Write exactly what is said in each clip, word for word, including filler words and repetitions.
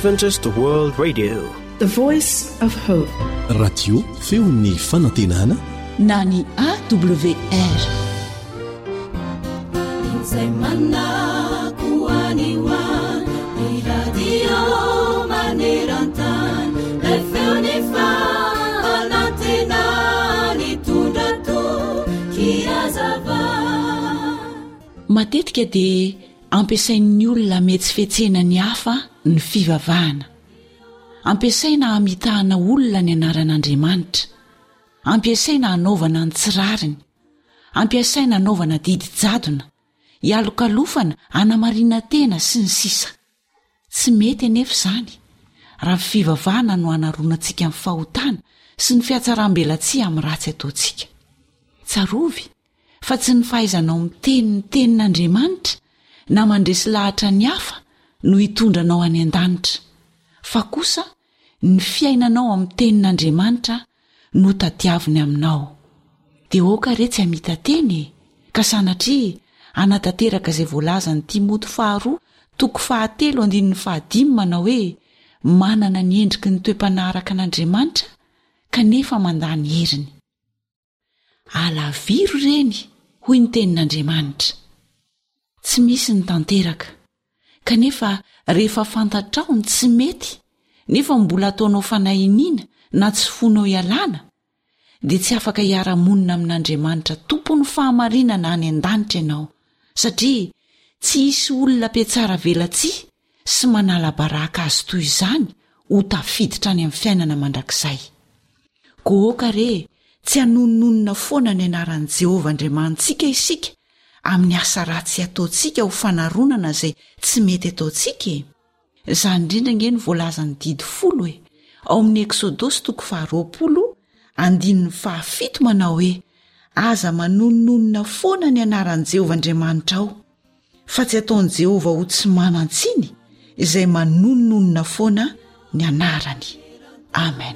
Adventist World Radio, the voice of hope. Radio feon'ny fanantenana na ny A W R. Matetika dia ampiasain'ny olona mety tsy fihetsehana ny hafa ny fivavahana. Ampiasaina hamitahana olona ny anaran'Andriamanitra. Ampiasaina hanaovana ny tsirariny. Ampiasaina hanaovana didy jadona, hialokalofana, hanamariana tena sy ny sisa. Tsy mety anefa izany raha fivavahana no hanaroanantsika amin'ny fahotana sy ny fiatsaram-belatsia amin'ny ratsy ataontsika. Tsarovy fa tsy ny fahaizanao miteny ny tenin'Andriamanitra na mandresy lahatra ny hafa no hitondranao any an-danitra, fa kosa ny fiainanao amin'ny tenin'Andriamanitra no tadiaviny aminao. Dia oka re tsy hamita teny ka sanatria anatanteraka izay voalaza ny Timoty faharoa toko fahatelo andinin'ny fahadimy manao hoe manana ny endriky ny toe-panaharaka an'Andriamanitra kanefa mandany heriny. Alaviro reny hoy ny tenin'Andriamanitra. Tsy misy ny tanteraka kanefa rehefa fantatrao ny tsy mety nefa mbola ataonao fanahiniana na tsy fonao ialana dia tsy afaka hiara-monina amin'Andriamanitra tompony fahamarinana any an-danitra ianao, satria tsy hisy olona mpiatsara velatsia sy manala baraka azy toy izany ho tafiditra any amin'ny fiainana mandrakizay. Goaka re tsy hanononona foana ny anaran'i Jehovah Andriamantsika isika amin'ny asa ratsy ataontsika ho fanaronana izay tsy mety ataontsika. Izany indrindra nge ny voalazany didy folo hoe ao amin'ny Eksodosy toko faharoapolo andininy fahafito manao hoe aza manononona foana ny anaran'i Jehovah Andriamanitra ao, fa tsy ataon'i Jehovah ho tsy manantsiny izay manononona foana ny anarany. Amen.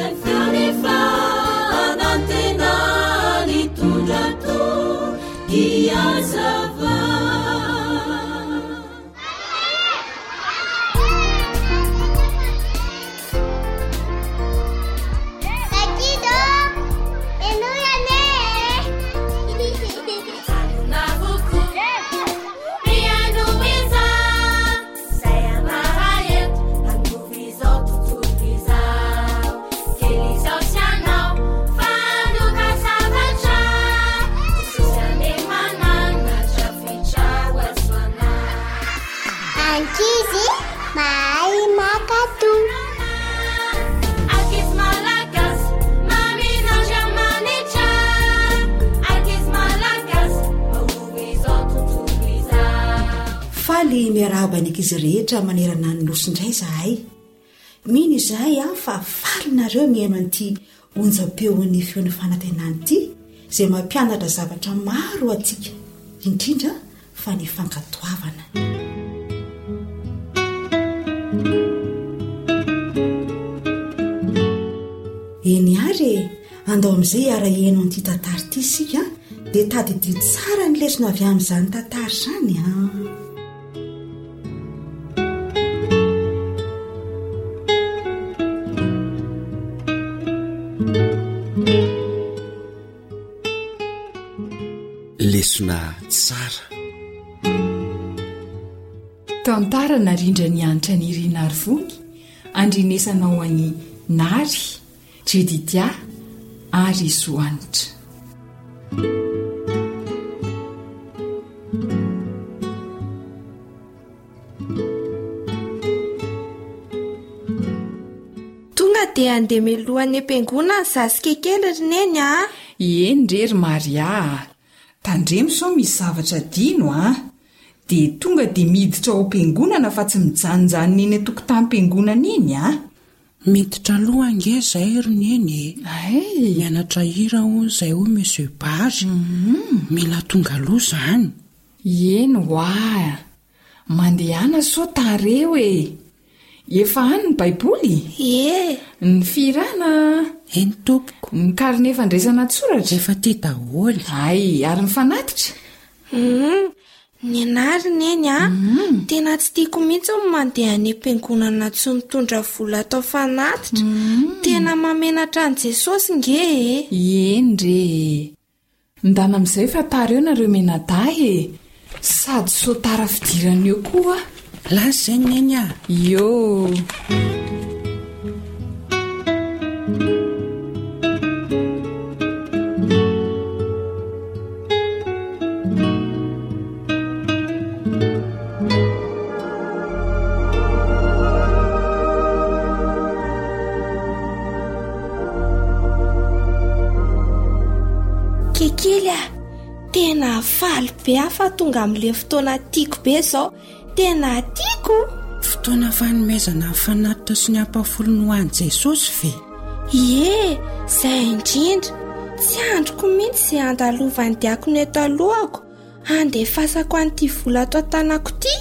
Miarahaba ny ankizy rehetra manerana ny nosindray izahay. Mino izahay a fa falinareo mihaino an'ity onjam-peon'ny feon'ny fanantenana ity izay mampianatra zavatra maro atsika, indrindra fa ny fankatoavana. Eny ary andao amin'izay ara-heno an'ity tantara ity isika dia tadidio tsara ny lesona avy amin'izany tantara izany a. Lesona tsara. Tantara narindra ny anitra ny Irina Arivony, andrinesanao an'i Nary, Jedidia ary Zoanitra. Tonga dia andeha melohan'ny am-piangona ny zasika kely rineny a. Eny rery Maria, tandremo sao misy zavatra dino a. Dia tonga dia miditra ao am-piangonana fa tsy mijanojany neny an-tokotanim-piangonana iny a. Miditra aloha ange izay roneny. Ay, mianatra hira hono izay ho Monsieur Bary. Mm-hmm. Mila tonga aloha izany. Eny hoa, mandehana so tareo e. Efa any ny Baiboly? Ie. Ny firana? Eny tompoko. Ny karine fandraisana tsoratra? Efa ty daholo. Ay, ary mifanatitra? Mm. Ny anariny eny a Mm. tena tsy tiako mihitsy ny mandeha ny am-piangonana tsy mitondra vola atao fanatitra. Tena mamenatra an' Jesosy nge e. Endre. Ndana amin'izay fa tara eo nareo menadahy e. Sady sotara fidirana eo koa. Lasy zay neny a. Yo. Kekely a, tena faly be afa tonga amin'le fotoana tiako be zao. Tena tiako. Fotoana fanomezana fanatitra sy ny ampafolony ho an'i Jesosy ve? Ie, zay indrindra. Tsy androko mihitsy izay andalovan'ny diakona eto alohako andefasako an'ity vola ato an-tanako ity.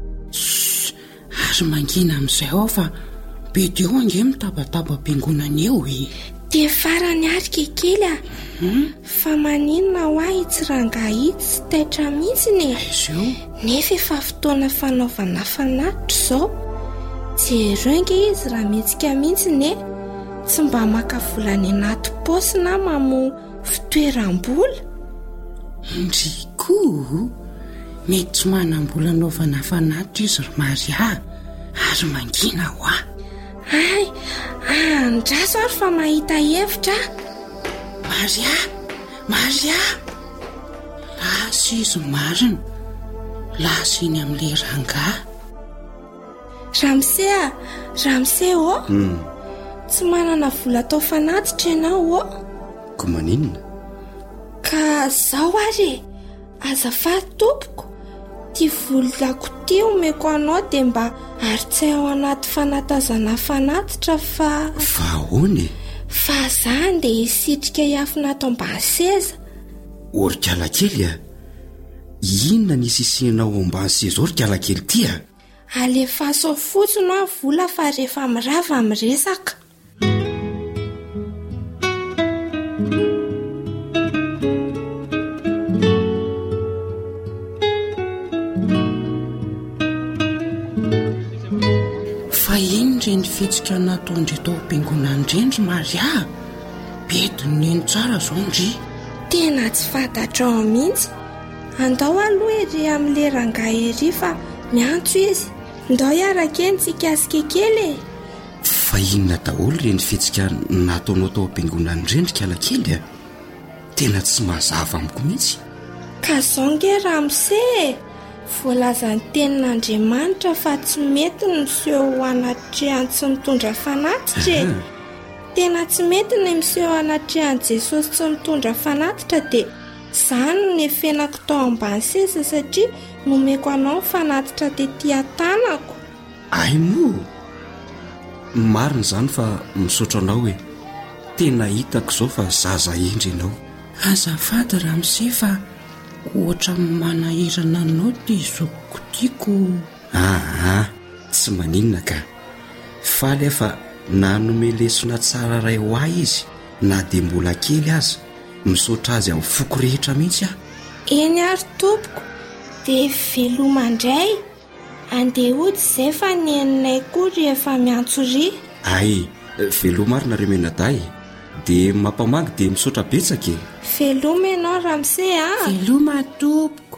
Azo mangina amin'izay ao fa be dio ange mitabataba am-piangonana eo e. De farany ary kekely a. Fa maninona ho ahy tsy rangahy tsy taitra mihitsy ne. Izy io Nefa efa fotoana fanaovana fanatitra zao. Jereo nge izy raha mihetsika mihitsy ne. Tsy mba maka volany anaty paosy na mamo fitoeram-bola. ndriko mety tsy manam-bola anaovana fanatitra izy ry Maria. Ary mangina ho ahy. Ay, andraso ary fa mahita hevitra. Maria, Maria. Lasa izy marina. Lasa iny amin'le rangahy. Ramse a, Ramse o. Tsy manana vola atao fanatitra ianao o. Ko maninona? Ka zao ary azafady tompoko. Ty volako ty omeko anao de mba aritsay ao anaty fanatazana fanatitra fa Fa ahoana? fa zany de isitrika hiafina atao ambany seza. Orikala kely a. Inona ny isisinao ambany seza orikala kely ty a? Alefaso fotsiny ao vola fa rehefa mirava miresaka. Fa iny reny fitsika nataondry tao am-piangonana indrindry Maria. Bediny neny tsara zao ndry. Tena tsy fantatra ao mihitsy. Andao aloha ery amin'le rangahy ery fa miantso izy. Ndao iaraka eny tsika asikekely. Fa inona daholo reny fetsika nataonao tao am-piangonana indrendrika ala kely a? Tena tsy mazava amiko mihitsy. Ka zao nge Ramse, voalazany tenin'Andriamanitra fa tsy mety ny miseho anatrehany tsy mitondra fanatitra e. Tena tsy mety ny miseho anatrehany Jesosy tsy mitondra fanatitra de zany no nefenako tao ambany seza satria nomeko anao fanatitra tetỳ an-tanako. Ay mo. Marina zany fa misaotra anao hoe tena hitako zao fa zaza endry ianao. Azafady Ramse fa ohatra manahirana anao ty zokiko tiako. Ah, tsy maninona ka. Faly aho fa nanome lesona tsara ray ho ahy izy na de mbola kely aza. Misaotra azy amin'ny foko rehetra mihitsy aho. Eny ary tompoko, de velomandray. Andeha hody zay fa neninay koa rehefa miantso ry. Ay, velomarina re menadahy. De mampamagy de misaotra betsaka e. Veloma ianao Ramse a. Veloma tompoko.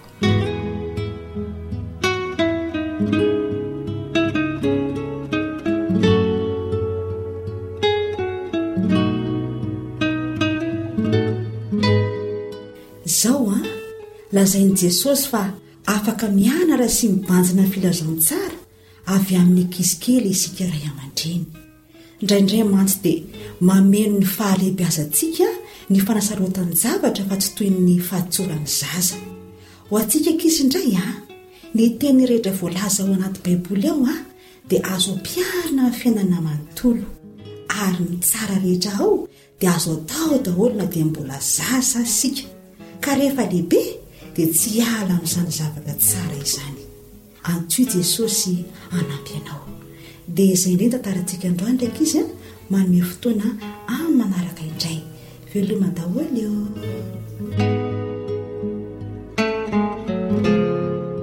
Zao a, lazain'i Jesosy fa afaka mianara sy mibanjina filazantsara avy amin'ny ankizy kely isika ray aman-dreny. Indraindray mantsy dia mameno ny fahalehibiazantsika ny fanasarotany zavatra fa tsy toy ny fahatsorany zaza. Ho antsika ankizy indray a, ny teny rehetra voalaza ao anaty baiboly ao a dia azo ampiarina amin'ny fiainana manontolo, ary ny tsara rehetra ao dia azo atao daholo na dia mbola zaza sika. Ka rehefa lehibe dia tsy hiala amin'izany zavatra tsara izany. Antsoy Jesosy hanampy anao. Dia izay indray tantarantsika androany ndraiky izy a, manome fotoana amin'ny manaraka indray. Veloma daholo eo.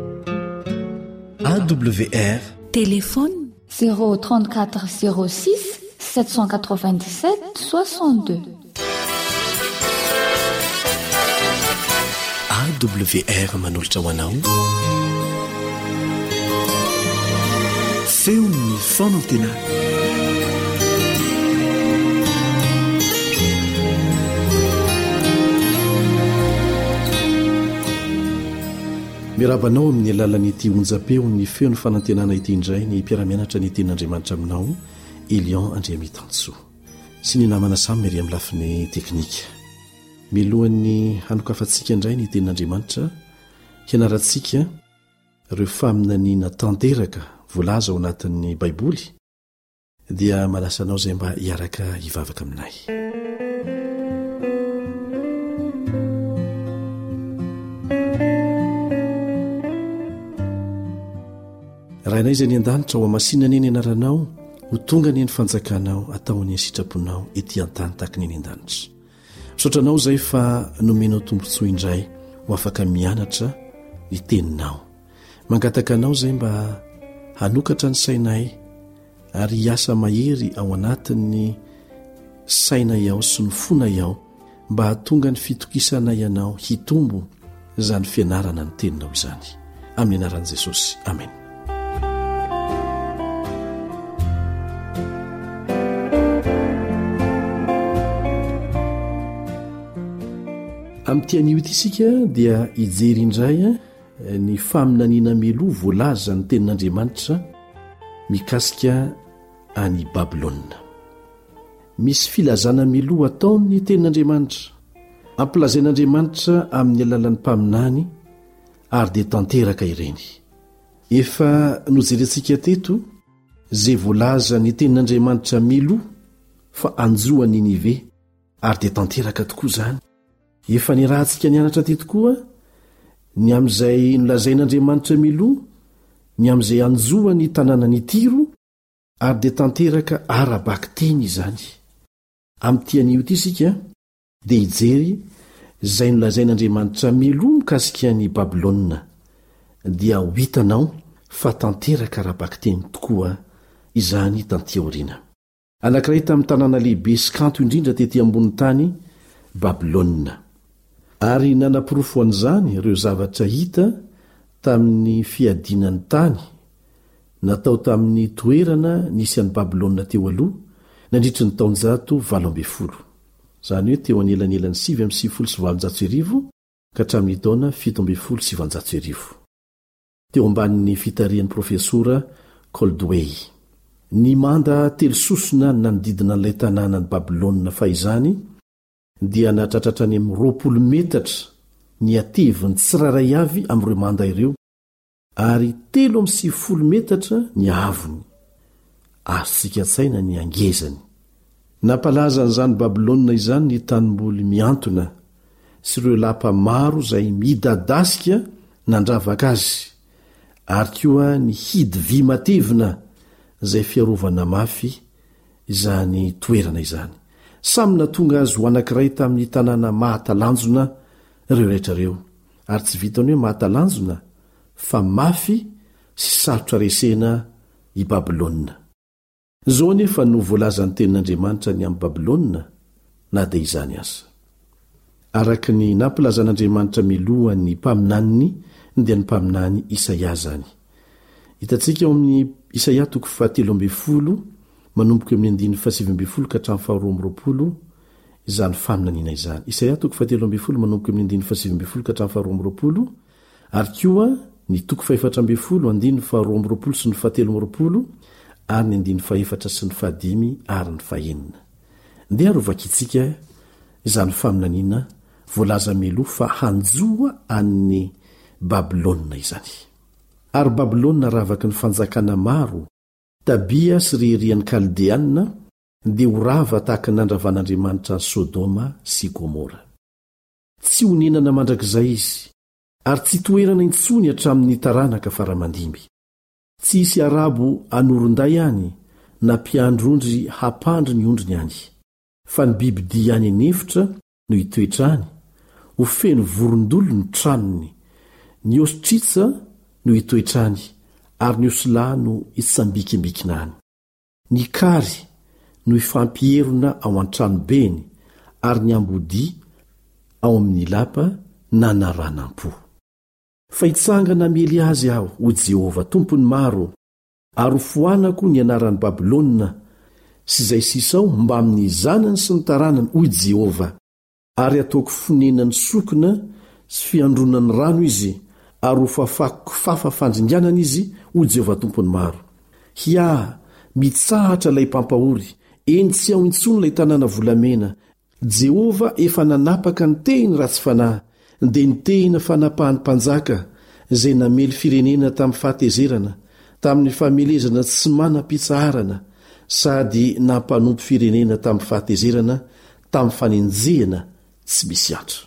W R téléphone zéro trente-quatre zéro six sept cent quatre-vingt-dix-sept soixante-deux. A W R manolotra ho anao feon'ny fonantena. mirabanao amin'ny alalan'ity onja-peo ny feo ny fanantenana ity indray ny mpiaramianatra ny tenin'andriamanitra aminao Elion Andriamitansoa sy ny namana samy mery amin'ny lafiny teknika. Milohan'ny hanokafantsika indray ny tenin'andriamanitra hianarantsika ireo faminaniana tanteraka voalaza ao anatin'ny baiboly dia malasanao izay mba hiaraka hivavaka aminay. raha inay izay ny an-danitra ho amasinany eny ianaranao ho tonga ny eny fanjakanao ataony sitraponao ety an-tany tahaka ny eny an-danitra. Misaotranao izay fa nomenao tombontsoa indray ho afaka mianatra ny teninao. Mangataka anao izay mba hanokatra ny sainay ary hiasa mahery ao anatin'ny sainay ao sy ny fonay ao mba hatonga ny fitokisanay ianao hitombo izany fianarana ny teninao izany. Amin'ny anaran'i Jesosy. Amen. Amin'ity ity isika dia hijery indray ny faminaniana miloa voalaza ny tenin'Andriamanitra mikasika any Babilôna. Misy filazana miloa ataony tenin'Andriamanitra, ampilazain'Andriamanitra amin'ny alalan'ny mpaminany ary dia tanteraka ireny. Efa nojerentsika teto izay voalaza ny tenin'Andriamanitra miloa fa anjoany Ninive ary dia tanteraka tokoa izany. Efa ny rahantsika nianatra teto koa ny amin'izay nolazain'Andriamanitra miloa, ny amin'izay anjoa ny tanàna ny Tiro ary dia tanteraka arabaka teny izany. Amin'ity anio ity isika dia hijery izay nolazain'Andriamanitra miloa mikasika ny Babilôna dia ho hitanao fa tanteraka arabaka teny tokoa izany tanty aoriana. Anankiray tamin'ny tanàna lehibe sy kanto indrindra tetỳ ambony tany Babilôna. Ary nanapirofo an'izany ireo zavatra hita tamin'ny fiadinan'ny tany natao tamin'ny toerana nisy an'i Babilôna teo aloha nandritry ny taonjato valo ambin'ny folo, izany hoe teo anelanelan'ny sivy amby sivifolo sy valonjato sy arivo ka hatramin'ny taona fito ambin'ny folo sy sivanjato sy arivo. Teo ambanin'ny fitarian'ny profesora Coldway. Ny manda telo sosona nanodidina an'ilay tanàna ny Babilôna fahizany dia natratratra any amin'ny roapolo metatra ny ateviny tsiraray avy amin'ireo manda ireo ary telo amby sivifolo metatra ny avony. Azontsika tsaina ny angezany. Nampalaza an'izany Babilôna izany ny tanimboly miantona sy ireo lapa maro izay midadasika nandravaka azy ary koa ny hidy vy matevina izay fiarovana mafy izany toerana izany. Samy natonga azy ho anankiray tamin'ny tanàna mahatalanjona ireo rehetrareo ary tsy vitany hoe mahatalanjona fa mafy sy sarotra resena i Babilôna. Zao nefa no voalazan'ny tenin'Andriamanitra ny amin'ny Babilôna na dia izany aza. Araka ny nampilazan'Andriamanitra miloha ny mpaminaniny dia ny mpaminany Isaia zany. Hitantsika ao amin'ny Isaia toko fahatelo ambin'ny folo manomboka amin'ny andiny fahasivy ambin'ny folo ka hatramin'ny faharoa amby roapolo izany faminaniana izany. Isaia toko fahatelo ambin'ny folo manomboka amin'ny andiny fahasivy ambin'ny folo ka hatramin'ny faharoa amby roapolo ary koa ny toko fahaefatra ambin'ny folo andiny faharoa amby roapolo sy ny fahatelo amby roapolo ary ny andiny fahaefatra sy ny fahadimy ary ny fahenina. Ndeha arovakitsika izany faminaniana voalaza miloa fa hanjoa an'ny Babilôna izany. Ary Babilôna ravaky ny fanjakana maro tabia sy riherian'ny Kaldeanina dia ho rava tahaka nandravan'Andriamanitra ny Sodoma sy Gomora. Tsy honenana mandrakizay izy ary tsy toerana intsony hatramin'ny taranaka faramandimby. Tsy hisy arabo anoronday ihany na mpiandrondry hampandry ny ondriny any fa ny bibidia any anefitra no hitoetrany, ho feno vorondolo ny tranony, ny ostrisa no hitoetrany ary ny osila no itsambikimikina any. Ny kary no ifampierona ao an-tranobeny ary ny ambodi ao amin'ny lapa nanaranam-po. Fa itsangana miely azy aho ho Jehova tompony maro, ary ho foanako ny anaran'ny Babilôna sy izay sisao mba amin'ny zanany sy ny taranany hoy Jehova, ary ataoko fonenany sokona sy fiandronany rano izy, ary ho fafako fafa fandringanana izy hoy Jehova tompony maro. Hia, mitsahatra ilay mpampahory, eny tsy ao intsony ilay tanàna volamena. Jehova efa nanapaka ny teny ratsy fanahy, dia ny tena fanapahany mpanjaka izay namely firenena tamin'ny fahatezerana, tamin'ny famelezana tsy manam-pitsaharana, sady nampanompo firenena tamin'ny fahatezerana, tamin'ny fanenjehana tsy misy atra.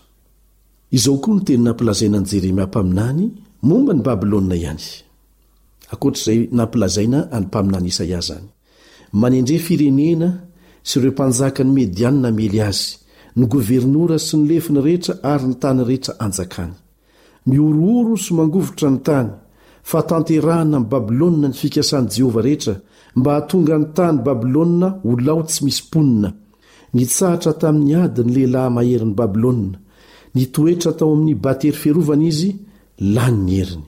Izao koa ny teny nampilazaina ny Jeremia mpaminany momba ny Babilôna ihany. Ankoatr'izay nampilazaina any mpaminany Isaia zany. Manendre firenena sy ireo mpanjaka ny Mediana mely azy, ny governora sy ny lefiny rehetra ary ny tany rehetra anjakany. Miorooro sy mangovotra ny tany, fa tanterahana amin'ny Babilôna ny fikasan'i Jehova rehetra, mba hahatonga ny tany Babilôna ho lao tsy misy ponina. Nitsahatra tamin'ny ady ny lehilahy maherin'ny Babilôna, nitoetra tao amin'ny batery fiarovana izy, lany ny heriny.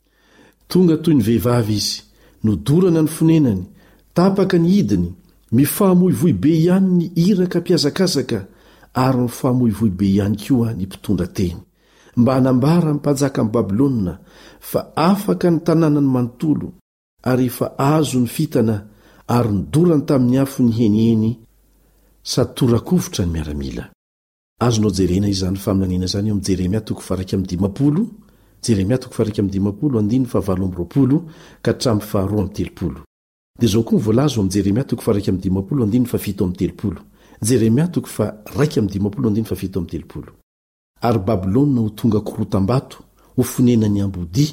Tonga toy ny vehivavy izy, nodorana ny fonenany, tapaka ny hidiny, mifahamoivoy be ihany ny iraka mpiazakazaka, ary mifahamoivoy be ihany koa ny mpitondra teny, mba hanambara ny mpanjaka amin'ny Babilôna fa afaka ny tanànany manontolo, ary fa azo ny fitana, ary nidorany tamin'ny afo ny heniheny sady torakovotra ny miaramila. Azonao jerena izany faminaniana zany eo amin'ny Jeremia toko faraiky amin'ny dimapolo, Jeremia toko faraiky amin'ny dimapolo, andiny fa valo amby roapolo ka hatramin'ny faharoa amby telopolo. Dia izao koa voalazo amin'ny Jeremia toko faraiky amin'ny dimapolo, andiny fa fito amby telopolo. Jeremia toko fa raiky amin'ny dimapolo, andiny fa fito amby telopolo. Ary Babilôna ho tonga korotam-bato, ho fonenany ambodi,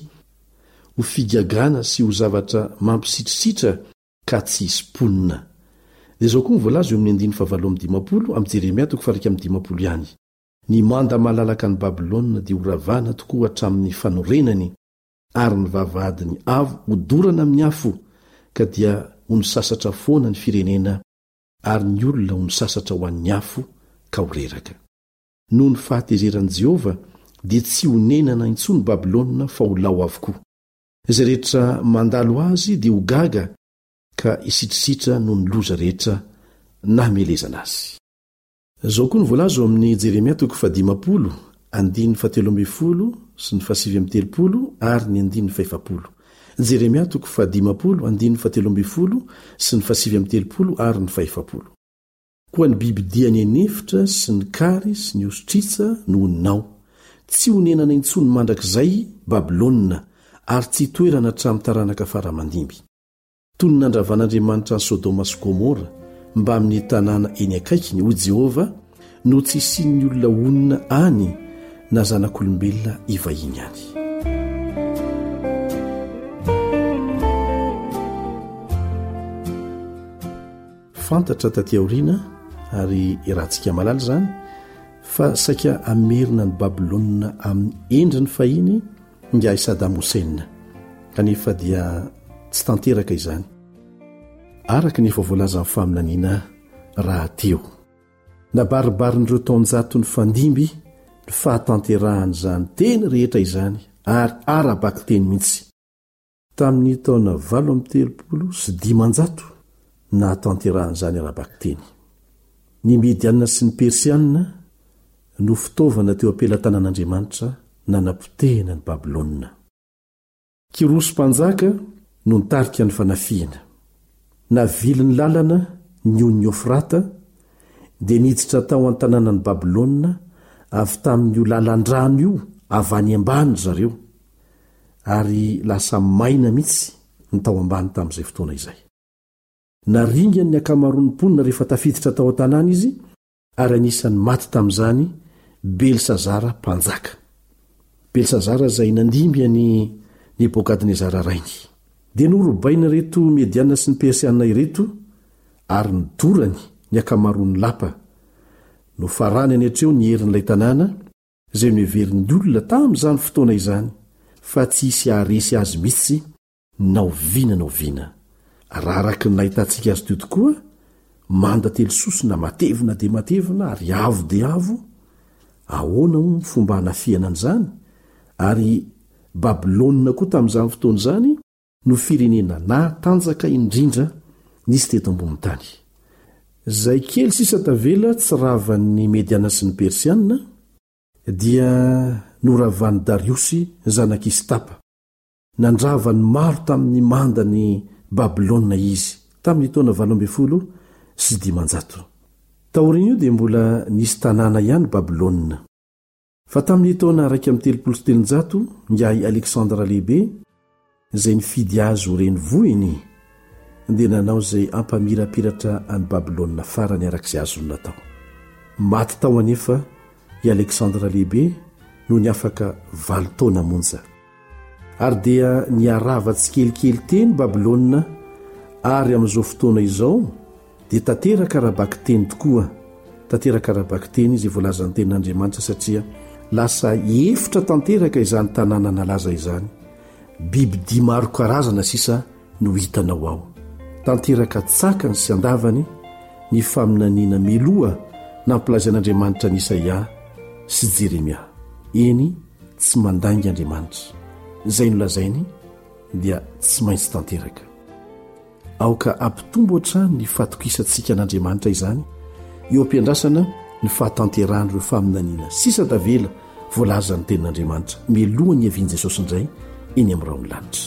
ho figagana sy ho zavatra mampisitrisitra ka tsy hisy ponina. Dia izao koa voalazo eo amin'ny andiny fa valo amby dimapolo amin'ny Jeremia toko faraiky amin'ny dimapolo ihany. Ny manda malalaka ny Babilôna dia ho ravana tokoa hatramin'ny fanorenany, ary ny vavahadiny avo ho dorana amin'ny afo, ka dia ho ny sasatra foana ny firenena, ary ny olona ho ny sasatra ho an'ny afo ka ho reraka. Noho ny fahatezeran'i Jehova dia tsy ho nenana intsony Babilôna fa ho lao avokoa. Izay rehetra mandalo azy dia ho gaga, ka isitrisitra noho ny loza rehetra namelezana azy. Izao koa ny voalazo amin'ny Jeremia toko fadimapolo, andiny fatelo amby folo sy ny fasivy amby telopolo ary ny andiny faefapolo. Jeremia toko fadimapolo, andiny fatelo amby folo sy ny fasivy amby telopolo ary ny faefapolo. Koa ny bibidia ny enefitra sy ny kary sy ny ostrisa no ninao, tsy ho nenana intsony mandrakizay Babilôna, ary tsy toerana hatramin'ny taranaka faramandimby. Toy ny nandravan'Andriamanitra ny Sodoma sy Gomora mba amin'ny tanàna eny akaikiny hoy Jehova, no tsy isian'ny olona onina any na zanak'olombelona ivahiny any. Fantatra taty aoriana ary irantsika malala zany fa saika amerina ny Babilôna amin'ny endriny fahiny ngai Saddam Hussein, kanefa dia tsy tanteraka izany. Araka nefa voalaza amin'ny faminaniana raha teo, nabaribarin'ireo taonjato ny fandimby ny fahatanterahany zany teny rehetra izany, ary arabaky teny mihitsy. Tamin'ny taona valo amby telopolo sy dimanjato na tanterahany zany arabaky teny. Ny Mediana sy ny Persiana no fitaovana teo ampelantanan'Andriamanitra nanapotehina ny Babilôna. Kirosy mpanjaka no nitarika ny fanafihana. Navily ny lalana ny ony Eufrata, dia niditra tao an-tanànan'ny Babilôna avy tamin'io lalan-drano io avy any ambany zareo, ary lasa maina mihitsy ny tao ambany tamin'izay fotoana izay. Naringany ny akamaroan'ny mponina rehefa tafiditra tao an-tanàna izy, ary anisan'ny maty tamin'izany Belisazara mpanjaka. Belisazara izay nandimby any Nebokadnezara rainy. Dia norobaina reto Mediana sy ny Persiana ireto, ary nidorany ny akamaroan'ny lapa. No farany any hatreo ny herin'ilay tanàna izay miverin'ny olona tamin'izany fotoana izany, fa tsy hisy haharesy azy mihitsy naoviana naoviana raha araka ny nahitantsika azy teo tokoa manda telososina matevina de matevina ary avo de avo ahoana o ny fomba hanafiana an'izany ary babilôna koa tamin'izany fotoana izany no firenena natanjaka indrindra nisy teto ambony tany. Zay kely sisa tavela tsy ravan'ny mediana sy ny persiana dia noravan'ny dariosy zanak'istapa nandravany maro tamin'ny manda ny babilôna izy tamin'ny taona valo amby folo sy dimanjato. Taoriny io dia mbola nisy tanàna ihany babilôna fa tamin'ny taona raiky amin'ny telopolo sy telonjato ngiahy Aleksandra lehibe izay nifidy azy ho reny vohiny dia nanao izay ampamirapiratra any babilôna farany arak'izay azony natao. Maty tao anefa i Aleksandra lehibe no ny afaka valo taona monja ary dia niarava tsy kelikely teny babilôna ary amin'izao fotoana izao dia tanteraka rabaky teny tokoa tanteraka rabaky teny izay voalazan'ny tenin'Andriamanitra satria lasa efitra tanteraka izany tanàna nalaza izany bibidia maro karazana sisa no hitanao ao tanteraka tsakany sy andavany ny faminaniana meloa nampilazain'Andriamanitra ny Isaia sy Jeremia eny tsy mandangy Andriamanitra izay nolazainy dia tsy maintsy tanteraka aoka ampitombo hatrany ny fatokisantsika an'Andriamanitra izany eo ampiandrasana ny fahatanterahany ireo faminaniana sisa tavela voalazan'ny tenin'Andriamanitra melohany aviany Jesosy indray eny amin'ny raony lanitra.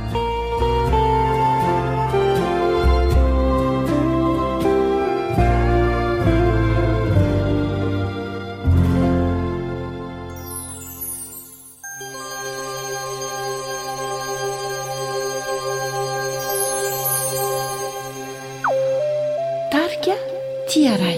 Tarika tia ray.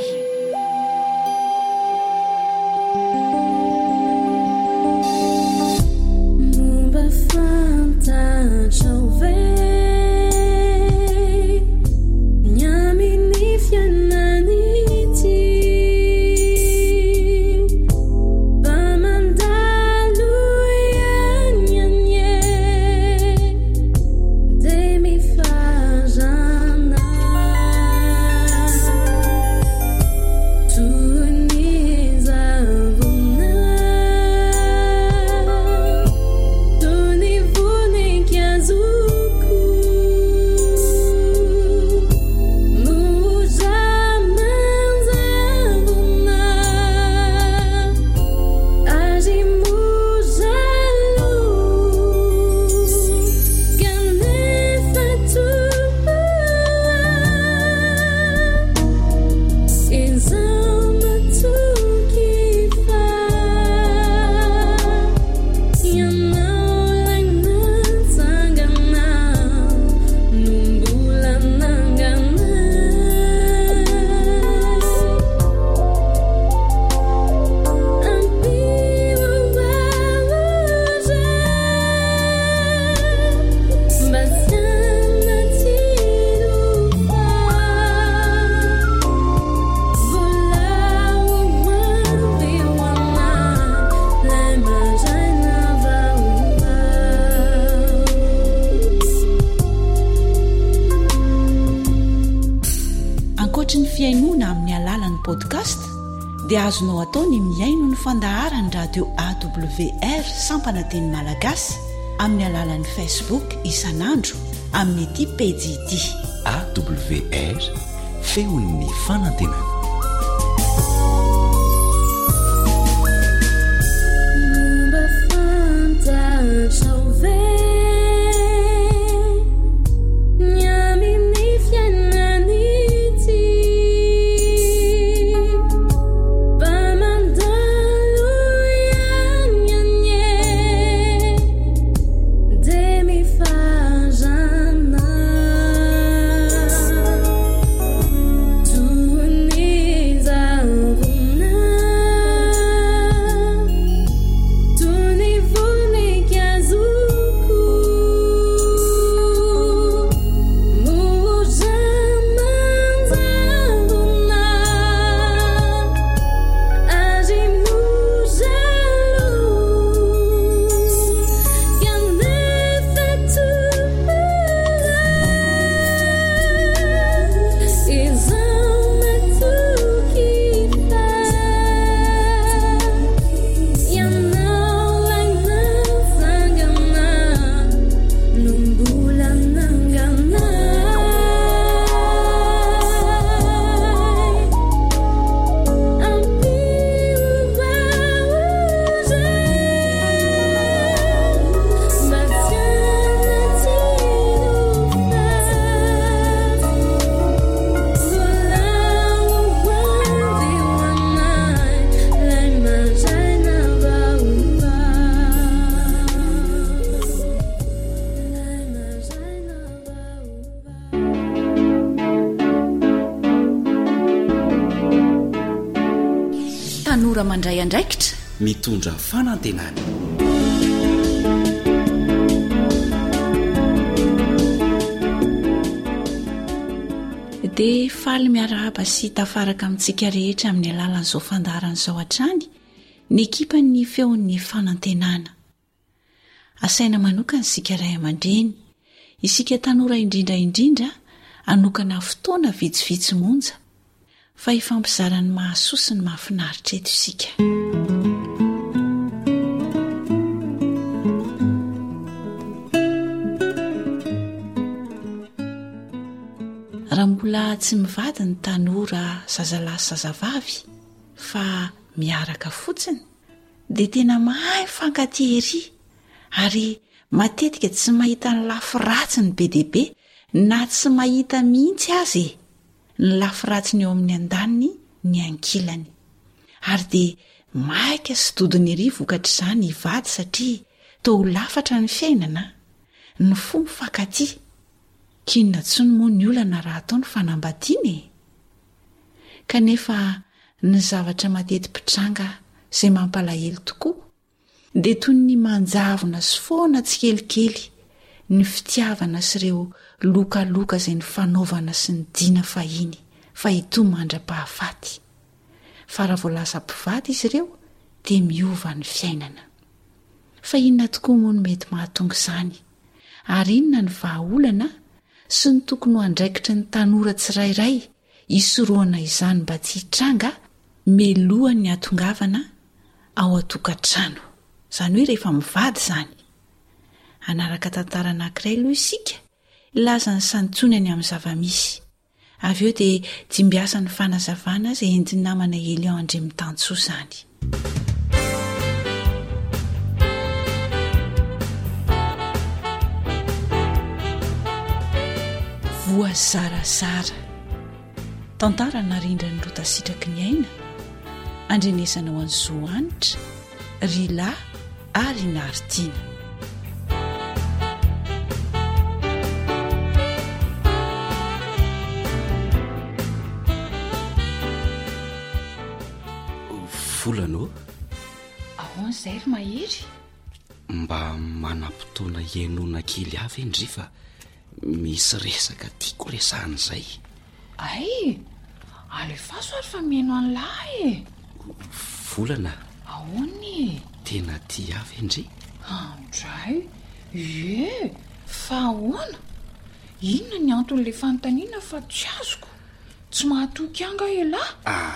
Podcast dia azonao atao ny miaino ny fandaharany radio A W R sampanateny malagasy amin'ny alalan'ny Facebook isanandro amin'ny ity pejy ity A W R feon'ny fanantenana. Need andraikitra mitondra fanantenana. dia faly miarahaba sy tafaraka amintsika rehetra amin'ny alalan'izao fandaran'izao hatrany ny ekipa ny feon'ny fanantenana. Asaina manokana isika ray aman-dreny, isika tanora indrindraindrindra anokana fotoana vitsivitsy monja fa hifampizarany mahasoa sy ny mahafinaritra eto isika. Raha mbola tsy mivady ny tanora zazalahy sy zazavavy fa miaraka fotsiny dia tena mahay mifankatia ery ary matetika tsy mahita ny lafy ratsiny be dia be na tsy mahita mihitsy azy ny lafy ratsiny eo amin'ny andaniny ny ankilany ary dia maika sy dodiny ery vokatra izany hivady satria toa lafatra ny fiainana ny fo mifankatia. Kinona tsony moa ny olana raha atao ny fanambadiana e. Kanefa ny zavatra mateti-pitranga izay mampalahelo tokoa dia toy ny manjavona sy foana tsy kelikely ny fitiavana sy ireo lokaloka izay ny fanaovana sy ny dina fahiny fa ito mandra-pahafaty. Fa raha voalasa mpivady izy ireo dia miova ny fiainana. Fa inona tokoa moa no mety mahatonga izany ary inona ny vahaolana sy ny tokony ho andraikitry ny tanora tsirairay hisoroana izany mba tsy hitranga melohany atongavana ao atokantrano, izany hoe rehefa mivady izany. Anaraka tantara anankiray aloha isika ilaza ny santsony any amin'ny zavamisy, avy eo dia jimbiasa ny fanazavana izay entin'ny namana Elion Andrimitantsoa izany. Voazarazara tantara narindra ny rotasitraky ny aina andrenesana ho an'ny zoanitra rila ary naritina. Volana ahoan'izay ry mahery mba manam-potoana ianona kely avy endry fa misy resaka tiako resahan'izay. Ay, alefaso ary fa mihaino an'lahy e. Volana ahoany tena tia avy endry? Andray ie fa ahoana, inona ny anton'ilay fanontaniana fa tsy azoko, tsy mahatoky anga elahy?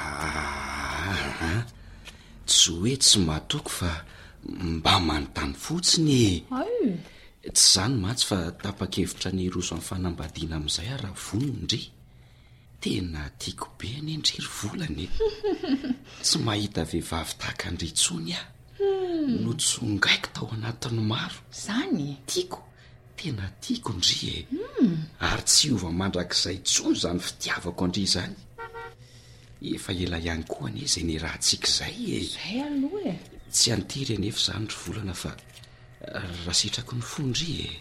Ah, tsy hoe tsy mahatoky fa mba manontany fotsiny. Ay, tsy izany mantsy fa tapa-kevitra ny roso amin'ny fanambadiana amin'izay raha vonindry. Tena tiako be any endry ry Volana. Tsy mahita vehivavy tahaka andry intsony aho. No tsongaiko tao anatin'ny maro. Zany tiako, tena tiako ndry e. Ary tsy hiova mandrakizay intsony izany fitiavako andry izany. Efa ela ihany koa anie izay ny rahantsika izay e. Izay aloha e. Tsy antiry anefa izany ry Volana fa raha sitrako ny fondry e.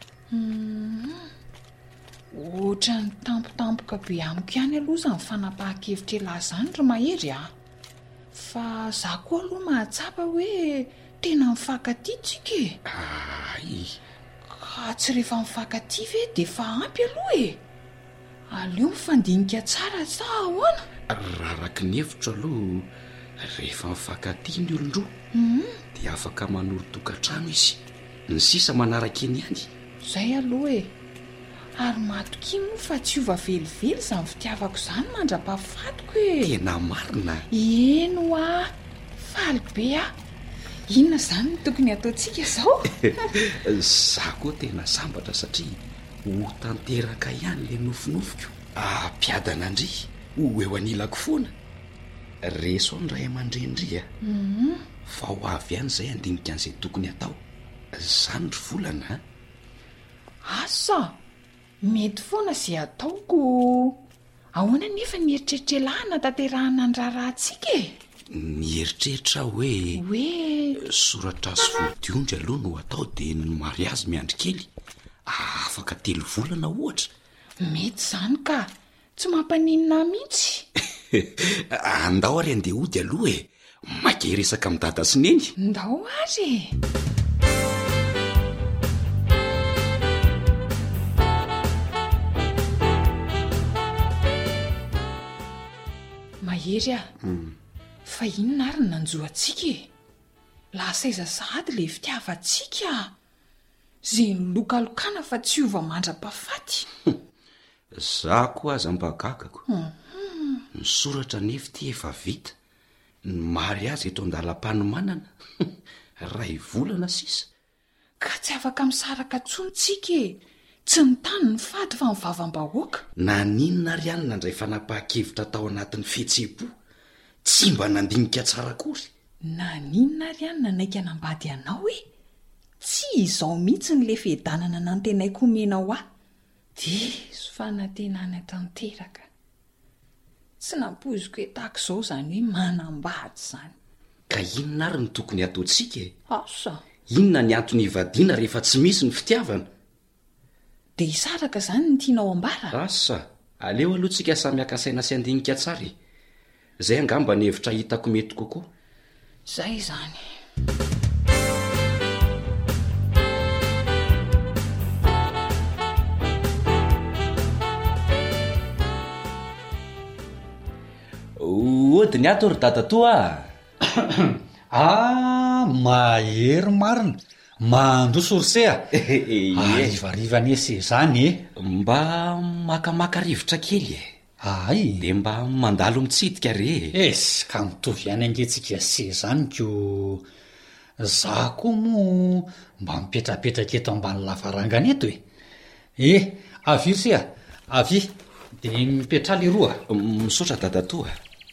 Ohatra ny tampotampoka be amiko ihany aloha izany fanapahan-kevitra elahy izany ry mahery a. Fa za koa aloha mahatsapa hoe tena mifankatia tsika e. Ay, ka tsy rehefa mifankatia ve dia fa ampy aloha e. Aleo mifandinika tsara sa ahoana? Raha araka ny hevitro aloha rehefa mifankatia ny olon-droa dia afaka manoro-tokantrano izy, ny sisa manaraka eny ihany. Izay aloha e. Ary matoky moa fa tsy ova velively izany fitiavako izany mandra-pahafatiko e. Tena marina. Eno a, faly be a. Inona izany no tokony ataontsika izao? Za koa tena sambatra satria ho tanteraka ihany ilay nofinofiko. Ampiadana andry ho eo anilako foana. Reso ny ray aman-drendry a. Fa ho avy ihany izay andinika an'izay tokony atao. Izany ry Volana. Asa, mety foana izay ataoko. Ahoana nefa ny eritreritra elahy tanterahana ny raharahantsika e? Ny eritreritra hoe hoe soratra sy vodionjy aloha no atao dia ny mariazy miandry kely afaka telo volana ohatra. Mety izany ka tsy mampaninina mihitsy. Andao ary andeha hody aloha e, mageresaka midada sineny ndao azy mahery a fa inona ary ny nanjoantsika e lasaiza sahady le fitiavantsika zay nylokalokana fa tsy ova mandra-pahafaty za koa aza mbagagako ny soratra nefi ty efa vita ny mary azy eto andalam-panomanana ray volana sisa ka tsy afaka misaraka tsontsika e tsy ny tany ny fady fa mivavam-bahoaka na ninona ry anina ndray fanapaha-kevitra tao anatin'ny fihetsem-po tsy mba nandinika tsara kory na ninona ry anina naika nambady anao e tsy izao mihitsy ny le fedanana nantenaiko omena ho aho diso fanantenana tanteraka tsy nampoziko etako izao zany hoe manambady zany ka inona ary ny tokony ataontsika e asa inona ny antony ivadiana rehefa tsy misy ny fitiavana de isaraka zany ny tianao ambara asa aleo aloha tsika samiakasaina sy andinika tsara zay angamba ny hevitra hitako mety kokoa zay zany ody ny ato ry dadatoa ah mahery marina mandroso orsea arivariva ese zany e mba makamaka rivotra kely e ay de mba mandalo mitsidika re esy ka mitovy ihany angetsika se zany ko za koa mo mba mipetrapetraka eto ambany lavarangana eto e eh avy sea avy de mipetraly roa misaotra dadatoa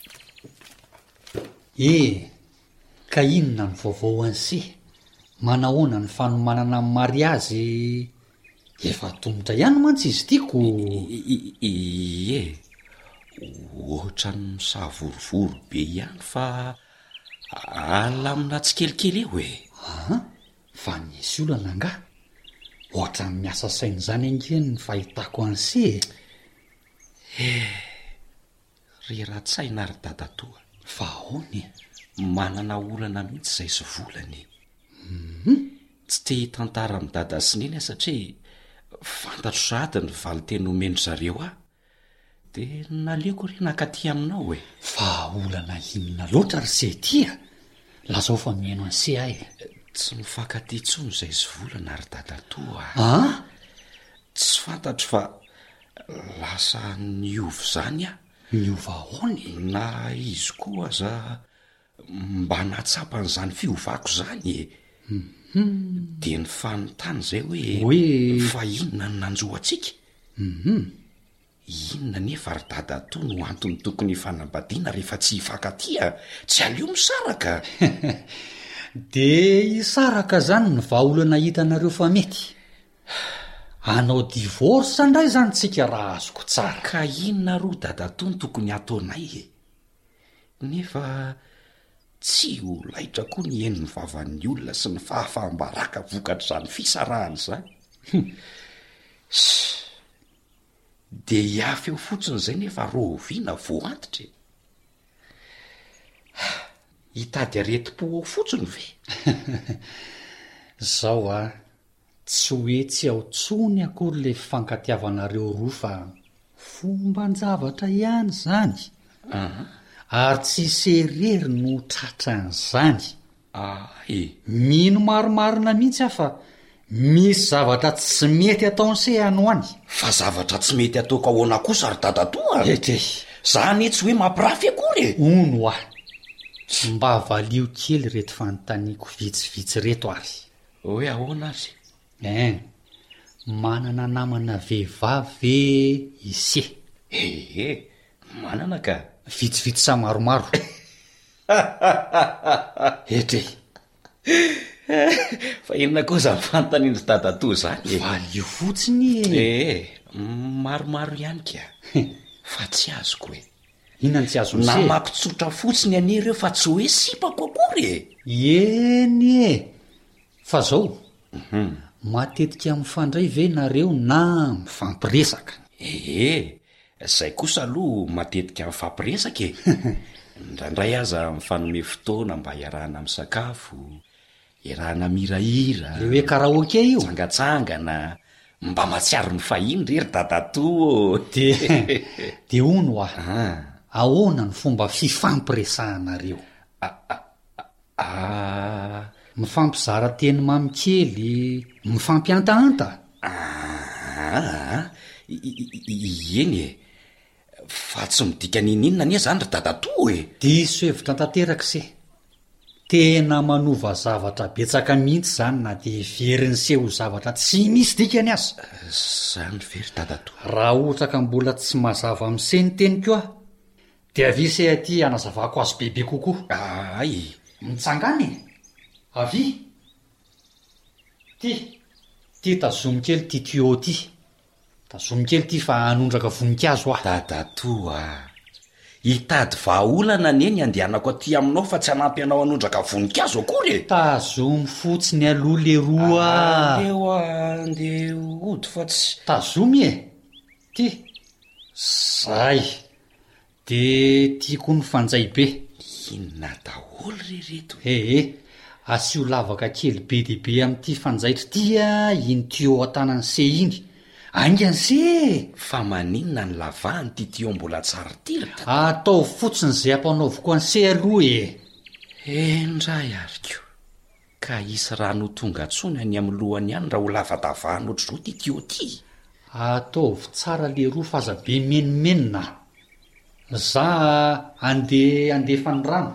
e ka inona ny vaovao an'se manahoana ny fanomanana ny mariazy efa tomotra ihany mantsy izy tiako ie ohatra ny misavorovoro be ihany fa alamina tsy kelikely eo e a fa nisy olana nga ohatra ny miasa saina zany angeny ny fahitako an'se e ry ra-tsaina ry dadatoa fa aony manana olana mihitsy zay sy volany tsy te hitantara mi dada sineny satria fantatro sady ny valy teny omeny zareo ah de naleoko ry nakaty aminao e fa olana inona loatra ry se tia lazao fa mihaino an'se ahy tsy mifankaty tsony zay sy volana ry dadatoa a tsy fantatro fa lasa niovy zany ah niova aony na izy koa aza mba natsapan'izany fiovako zany e de ny fanontany zay hoe hoe fa inona ny nanjoatsika inona nefa ry dadatoa no antony tokony fanambadiana rehefa tsy hifankatia tsy aleo misaraka de hisaraka zany ny vaolana hitanareo fa mety anao divorce ndray zany tsika raha azoko tsara ka inona roa dadatoa ny tokony ataonay e nefa tsy ho laitra koa ny eny ny vavan'ny olona sy ny fahafahambaraka vokatra zany fisarahany zany de hiafy eo fotsiny zay nefa roviana voantitra hitady areti-po ao fotsiny ve zao a tsy hoe tsy ao tsony akory le fifankatiavanareo roa fa fomban-javatra ihany zany ary tsy serery no tratran'zany ae mino maromarina mihitsy ah fa misy zavatra tsy mety ataon'se ano any fa zavatra tsy mety ataoko ahoana kosa ry dadatoa ete zany tsy hoe mampirafy akory e ono ah mba valio kely reto fanontaniako vitsivitsy reto ary hoe ahoana azy en manana namana vehivavy ise ehe manana ka vitsivitsy sa maromaro ete fa inona koa za mifanontaniandry dadatoa zany valio fotsiny e maromaro ihany ka fa tsy azoko e inona ny tsy azo na mampitsotra fotsiny ani reo fa tsy hoe sipako akory e eny e fa zao matetika mifandray ve nareo na mifampiresaka ee zay kosa aloha matetika mifampiresaka e ndraindray aza mifanome fotoana mba hiarahana amin'ny sakafo, iarahana mirahira, le hoe karaoke io, tsangatsangana, mba matsiaro ny fahiny rery dadatoa. de de ono ah ahoana ny fomba fifampiresahanareo? Ah, mifampizara teny mamikely, mifampiantaanta. Ah, eny e, fa tsy midika nininona nia zany ry dadatoa e. Diso hevitra tanteraka se, tena manova zavatra betsaka mihitsy zany na de veriny seho zavatra tsy misy dikany azy. Zany very dadatoa. Raha ohatra ka mbola tsy mazava amin'seny teny koa de avise aty anazavako azy bebe kokoa. Ay, mitsangany avy ty ty tazomy kely ty tuyau ty, tazomy kely ty fa anondraka voninkazo ah. Dadatoa, hitady vahaolana neny andehanako aty aminao fa tsy hanampy anao anondraka voninkazo akory e. Tazomy fotsiny aloha le roa. Andeo andeo ody fa tsy tazomy e. Ty zay de tiako ny fanjay be. Inona daholo rereto? Ehe, asio lavaka kely be dehibe amin'ity fanjaitra ty a, iny tuyau atanany se iny. Aingany se, fa maninona ny lavahany ty tuyau mbola tsara ty? Atao fotsiny zay ampanaoviko any se aloha e. Endray ariko. Ka isy rano tonga tsony any amin'ny lohany ihany raha ho lavadavahana ohatr'izao ty tuyau ty. Ataovy tsara le roa faza be menimenina. Za ande andefa ny rano.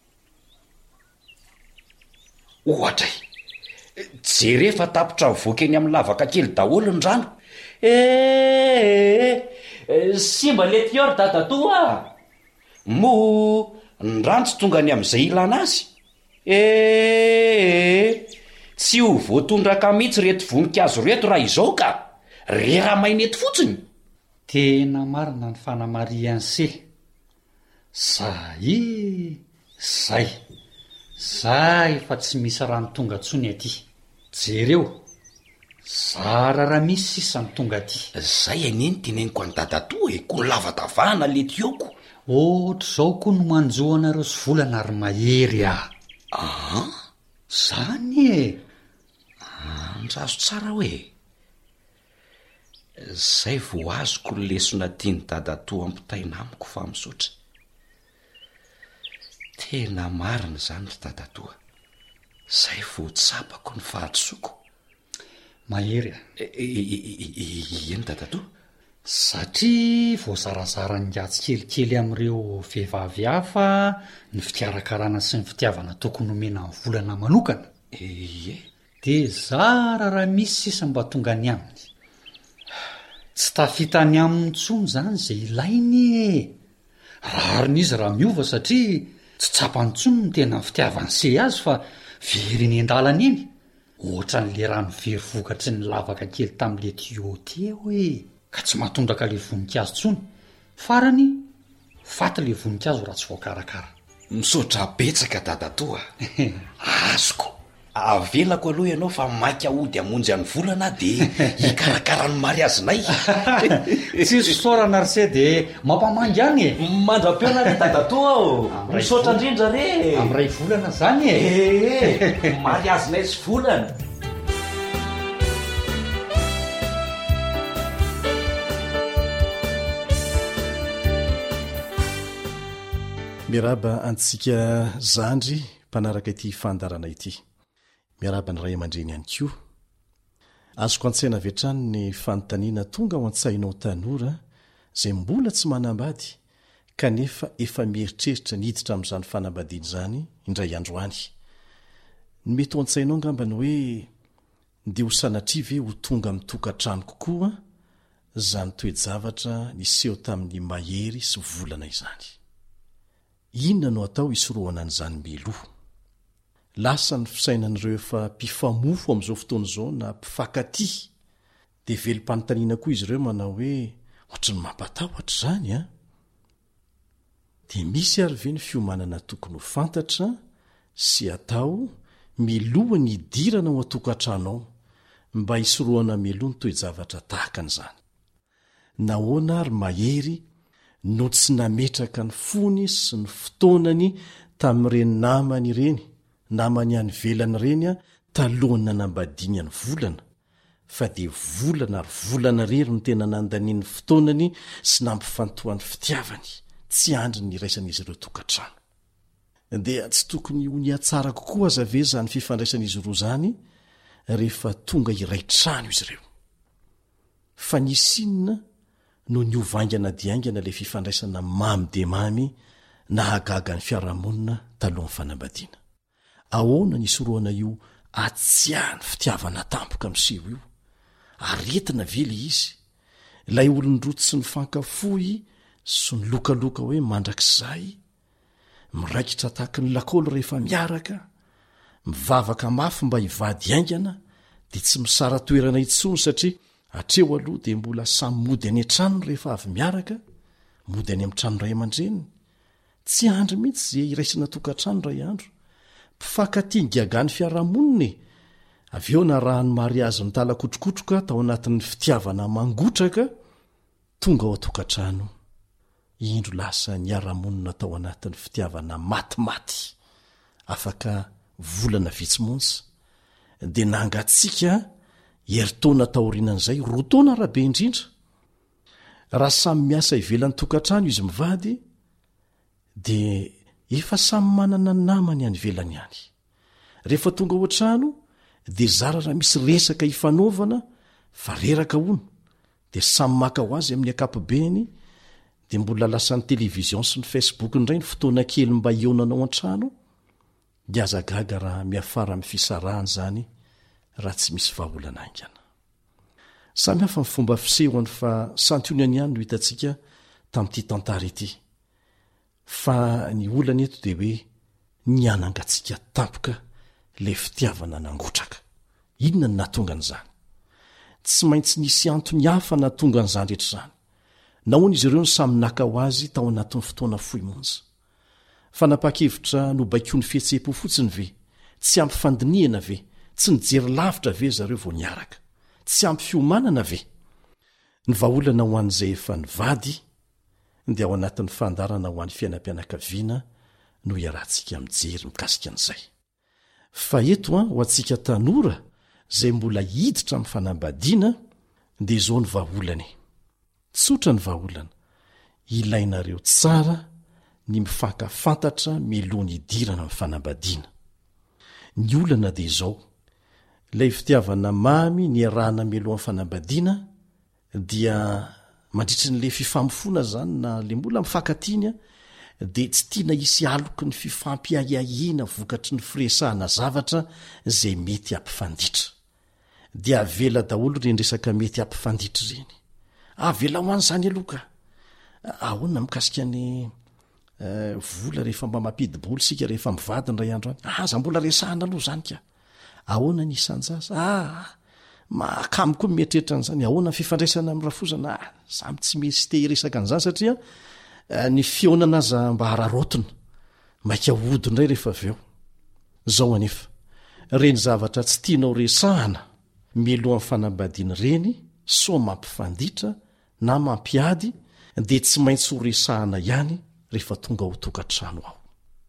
Ohatray, jerefa tapitra mivoaka eny amin'ny lavaka kely daholo ny rano. Eh, simba le tuyau dadatoa. Mo ny rano tsy tonga any amin'izay ilana azy. Eh, tsy ho voatondraka mihitsy reto voninkazo reto raha izao ka rera mainety fotsiny. Tena marina ny fanamariany se. Zay zay zay fa tsy misy rano tonga tsony aty. Jereo, zara raha misy sisa ny tonga aty. Zay aneny teneniko any dadatoa e, ko lavadavahana le tuyau-ko. Ohatr'izao koa no manjoanareo sy volana ary mahery ah. Ah, zany e. Andrazo tsara hoe. Zay vo azoko ny lesona tiany dadatoa ampitaina amiko fa misotra. Tena marina zany ry dadatoa. Zay vo tsapako ny fahadisoako. Mahery ah. Eny dadatoa? Satria voazarazara ny gatsy kelikely amin'ireo vehivavy hafa ny fikarakarana sy ny fitiavana tokony omena ny volana manokana. Ie. De zara raha misy sisa mba tonga ny aminy. Tsy tafitany aminy tsony zany zay ilainy e. Rarin'izy raha miova satria tsy tsapany tsony ny tena fitiavany se azy fa very ny andalany eny. Ohatra n'le rano very vokatry ny lavaka kely tamin'le tuyau ty hoe, ka tsy mahatondraka le voninkazo tsony. Farany faty le voninkazo raha tsy voakarakara. Misotra betsaka dadatoa. Azoko. Avelako aloha ianao fa maika ody amonjy any volana de hikarakara ny mariazinay. Tsisy sorana ry se de mampamangy any e. Mandra-peona re dadatoa ao. Misotra indrindra re. Am'ray volana zany e. Eh, mariazinay sy volana. Miaraba antsika zandry mpanaraka ity fandarana ity. Miaraba ny ray aman-dreny ihany koa. Azoko an-tsaina avy hatrany ny fanontaniana tonga ao an-tsainao tanora zay mbola tsy manambady kanefa efa mieritreritra niditra amin'izany fanambadiana izany indray androany. Ny mety ao an-tsainao ngambany hoe ndia ho sanatria ve ho tonga mitokantrano kokoa zany toe-javatra niseho tamin'ny mahery sy volana izany. Inona no atao isorohana an'izany miloha? Lasa ny fisainan'ireo efa mpifamofo amin'izao fotoana izao na mpifakaty dia velom-panontaniana koa izy ireo manao hoe ohatry ny mampatahotra izany a. Dia misy ary ve ny fiomanana tokony ho fantatra sy atao miloha ny idirana ao an-tokantrano ao mba hisorohana miloha ny toe-javatra tahaka an'izany. Nahoana ary mahery no tsy nametraka ny fony sy ny fotoanany tamin'ireny namany ireny namany any velana ireny a talohany nanambadiny any volana fa dia volana ary volana rery no tena nandaniany fotoanany sy nampifantohan'ny fitiavany tsy andry ny iraisan'izy ireo tokantrano dia tsy tokony ho ny atsara kokoa aza ve zany fifandraisan'izy roa zany rehefa tonga iray trano izy ireo fa nisinina no ny ovangana diaingana le fifandraisana mamy de mamy na hagaga ny fiarahamonina talohan'ny fanambadiana ahoana nisoroana io atsiahany fitiavana tampoka miseho io aretina vely izy ilay olondroty sy ny fankafoy sy ny lokaloka hoe mandrakizay miraikitra tahaky ny lakolo rehefa miaraka mivavaka mafy mba hivady aingana dia tsy misara toerana itsony satria atreo aloha dia mbola samy mody any an-tranony rehefa avy miaraka mody any amin'ny trano ray aman-dreniny tsy andro mihitsy zay iraisana tokantrano ray andro mpifankatia gagany fiarahamonina avy eo na raha ny mariazy ny talakotrokotroka tao anatin'ny fitiavana mangotraka tonga ao a-tokantrano indro lasa niara-monina tao anatin'ny fitiavana matimaty afaka volana vitsimonsy dia nangatsika heritaona taorianan'izay roa taona rahabe indrindra raha samy miasa ivelan'ny tokantrano izy mivady dia efa samy manana namany any velany any rehefa tonga ao an-trano dia zara raha misy resaka hifanaovana fa reraka ono dia samy maka ho azy amin'ny ankapobeny dia mbola lasan'ny televizion sy ny facebook indray ny fotoana kely mba ionanao an-trano dia azagaga raha miafara amin'ny fisarahany zany raha tsy misy vahaolana aingana samy hafa ny fomba fisehoany fa santionany ihany no hitantsika tamin'ity tantara ity fa ny olana eto dia hoe nianangatsika tampoka le fitiavana nangotraka inona ny natonga an'izany tsy maintsy nisy antony hafa natonga an'izany rehetra zany nahoana izy ireo ny samy naka ho azy tao anatin'ny fotoana fohy monja fa napakevitra no baiko ny fihetseham-po fotsiny ve tsy ampy fandiniana ve tsy nijery lavitra ve zareo vao niaraka tsy ampy fiomanana ve ny vahaolana ho an'izay efa nivady dia ao anatin'ny fandarana ho an'ny fiainam-pianakaviana no iarahantsika mijery mikasika an'izay fa eto a ho antsika tanora zay mbola hiditra amin'ny fanambadiana dia izao ny vahaolany tsotra ny vahaolana ilainareo tsara ny mifankafantatra milohany idirana amin'ny fanambadiana ny olana dia izao ilay fitiavana mamy ny arahana milohan'ny fanambadiana dia mandritry n'le fifamofona zany na le mbola mifankatianya dia tsy tiana hisy aloky ny fifampiahiahiana vokatry ny firesahana zavatra zay mety ampifanditra dia avela daholo reny resaka mety ampifanditra ireny avela ho an'izany aloka ahoana mikasika ny uh, vola rehefa mba mampidiboly sika rehefa mivady ny ray andro any aza mbola resahana aloha zany ka ahoana ny isanjaza ah makamy koa mieritreritra an'izany ahoana ny fifandraisana amin'ny rafozana ah samy tsy mesy te hiresaka an'izany satria uh, ny fionana aza mba hararotona maika hody indray rehefa avy eo zao anefa reny zavatra tsy tianao resahana milohan'ny fanambadiana reny so mampifanditra na mampiady dia tsy maintsy ho resahana ihany rehefa tonga ho tokantrano aho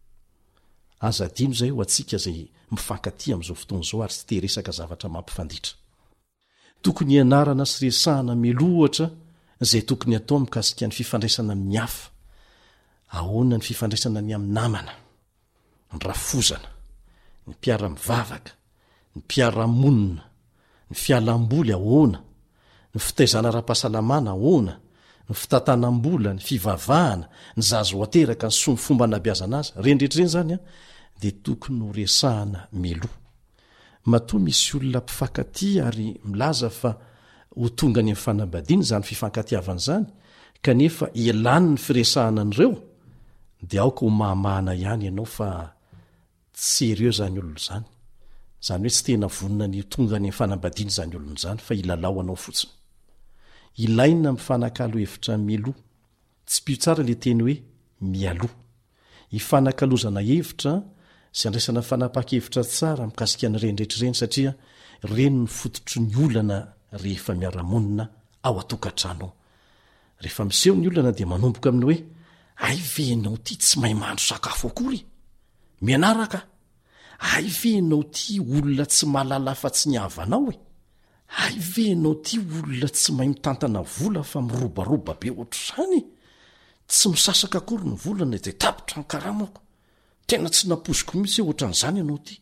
aza dino zay ho atsika zay mifankaty amin'izao fotoana izao ary tsy te resaka zavatra mampifanditra tokony ianarana sy resahana milohatra zay tokony atao mikasika ny fifandraisana amin'ny hafa ahoana ny fifandraisana ny amin'ny namana ny rafozana ny mpiara-mivavaka ny mpiara-monina ny fialam-boly ahoana ny fitaizana ra-pahasalamana ahoana ny fitantanam-bola ny fivavahana ny zazo ateraka ny somy fomba nabiazana azy rendrehetrareny zany a dia tokony ho resahana miloha matoa misy olona mpifankaty ary milaza fa ho tonga ny fanambadiana zany fifankatiavana zany kanefa ilany ny firesahana an'ireo dia aoka ho mahamahana ihany ianao fa tsereo zany olona zany zany hoe tsy tena vonina ny tonga ny fanambadiana zany olona zany fa ilalao anao fotsiny ilaina mifanakalo hevitra mialoha tsy pio tsara le teny hoe mialoha ifanakalozana hevitra sy andraisana fanapa-kevitra tsara mikasika ny renydrehetrareny satria reny ny fototry ny olana rehefa miaramonina ao atokantrano rehefa miseho ny olona dia manomboka aminy hoe ay venao ty tsy mahay mahandro sakafo akory mianaraka ay venao ty olona tsy mahalala fa tsy niavanao e ay venao ty olona tsy mahay mitantana vola fa mirobaroba be ohatr'izany tsy misasaka akory ny volana de tapitra ny karamako tena tsy naposiko mihitsy ohatran'izany ianao ty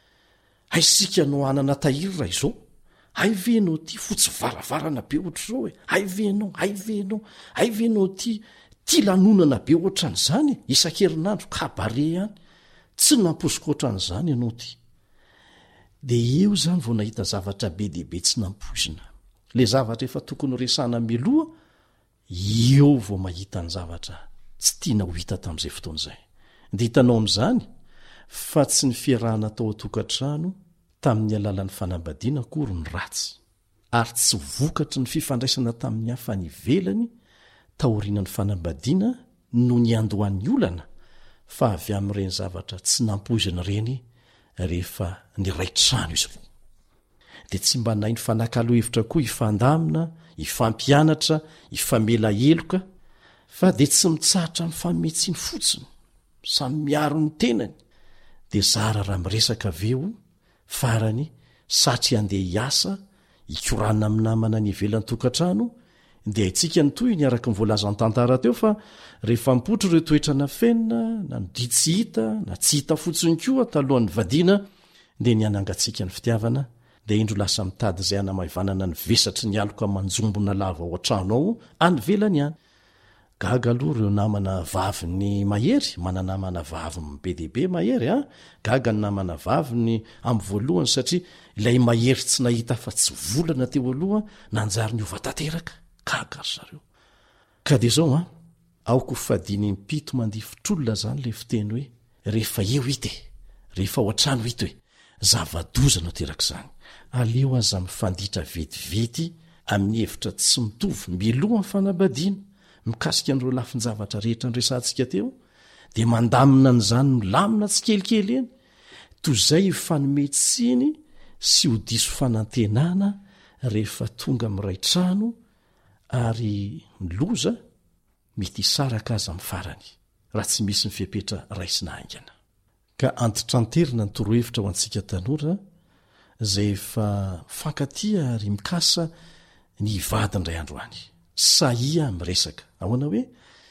ay sika no anana tahirira izao ay venao ty fotsy varavarana be ohatr'izao e ay venao ay venao ay venao ty ty lanonana be ohatran'izany isan-kerinandro kabare ihany tsy namposiko ohatran'izany ianao ty de eo zany vao nahita zavatra be dehibe tsy nampozina le zavatra efa tokony resana miloha eo vao mahita ny zavatra tsy tiana ho hita tamin'izay fotoan'izay de hitanao am'izany fa tsy ny fiarahana tao atokantrano tamin'ny alalan'ny fanambadiana akory ny ratsy ary tsy vokatry ny fifandraisana tamin'ny hafa ny velany taorianany fanambadiana no ny andohan'ny olana fa avy amin'ireny zavatra tsy nampozina reny rehefa ny ray trano izy roa de tsy mba nay ny fanakalo hevitra koa ifandamina ifampianatra ifamela eloka fa de tsy mitsahatra ny fametsiny fotsiny samy miaro ny tenany de zara raha miresaka aveo farany satry andeha hiasa ikorana amin'ny namana ny ivelan'ny tokantrano de aitsika ny toy ny araka nyvoalaza ny tantara teo fa rehefa mpotro ireo toetra na fenina na nodi tsy hita na tsy hita fotsiny koa talohan'ny vadiana de ny anangatsika ny fitiavana de indro lasa mitady izay anamaivanana ny vesatry ny aloka manjombona lava ao an-trano ao any velany any gaga aloha ireo namana vavy ny mahery mananamana vavy be dehibe mahery a gaga ny namana vavy ny am'y voalohany satria ilay mahery tsy nahita fa tsy volana teo aloha nanjary ny ovatanteraka gaga ry zareo ka de zao a aoko fadiny mpito mandifotr'olona zany le fiteny hoe rehefa eo ite rehefa ao an-trano hito hoe zavadozana teraka zany aleo aza mifanditra vetivety amin'ny hevitra tsy mitovy miloha ny fanambadiana mikasika an'ireo lafinjavatra rehetra nyresantsika teo de mandamina n'izany milamina tsy kelikely eny toy izay fanometsiny sy ho diso fanantenana rehefa tonga ami'ray trano ary miloza mety hisaraka aza amin'ny farany raha tsy misy ny fiapetra raisina haingana ka antitranterina ny torohevitra ho antsika tanora zay efa fankatia ary mikasa ny ivady ndray andro any saia miresaka ahoana hoe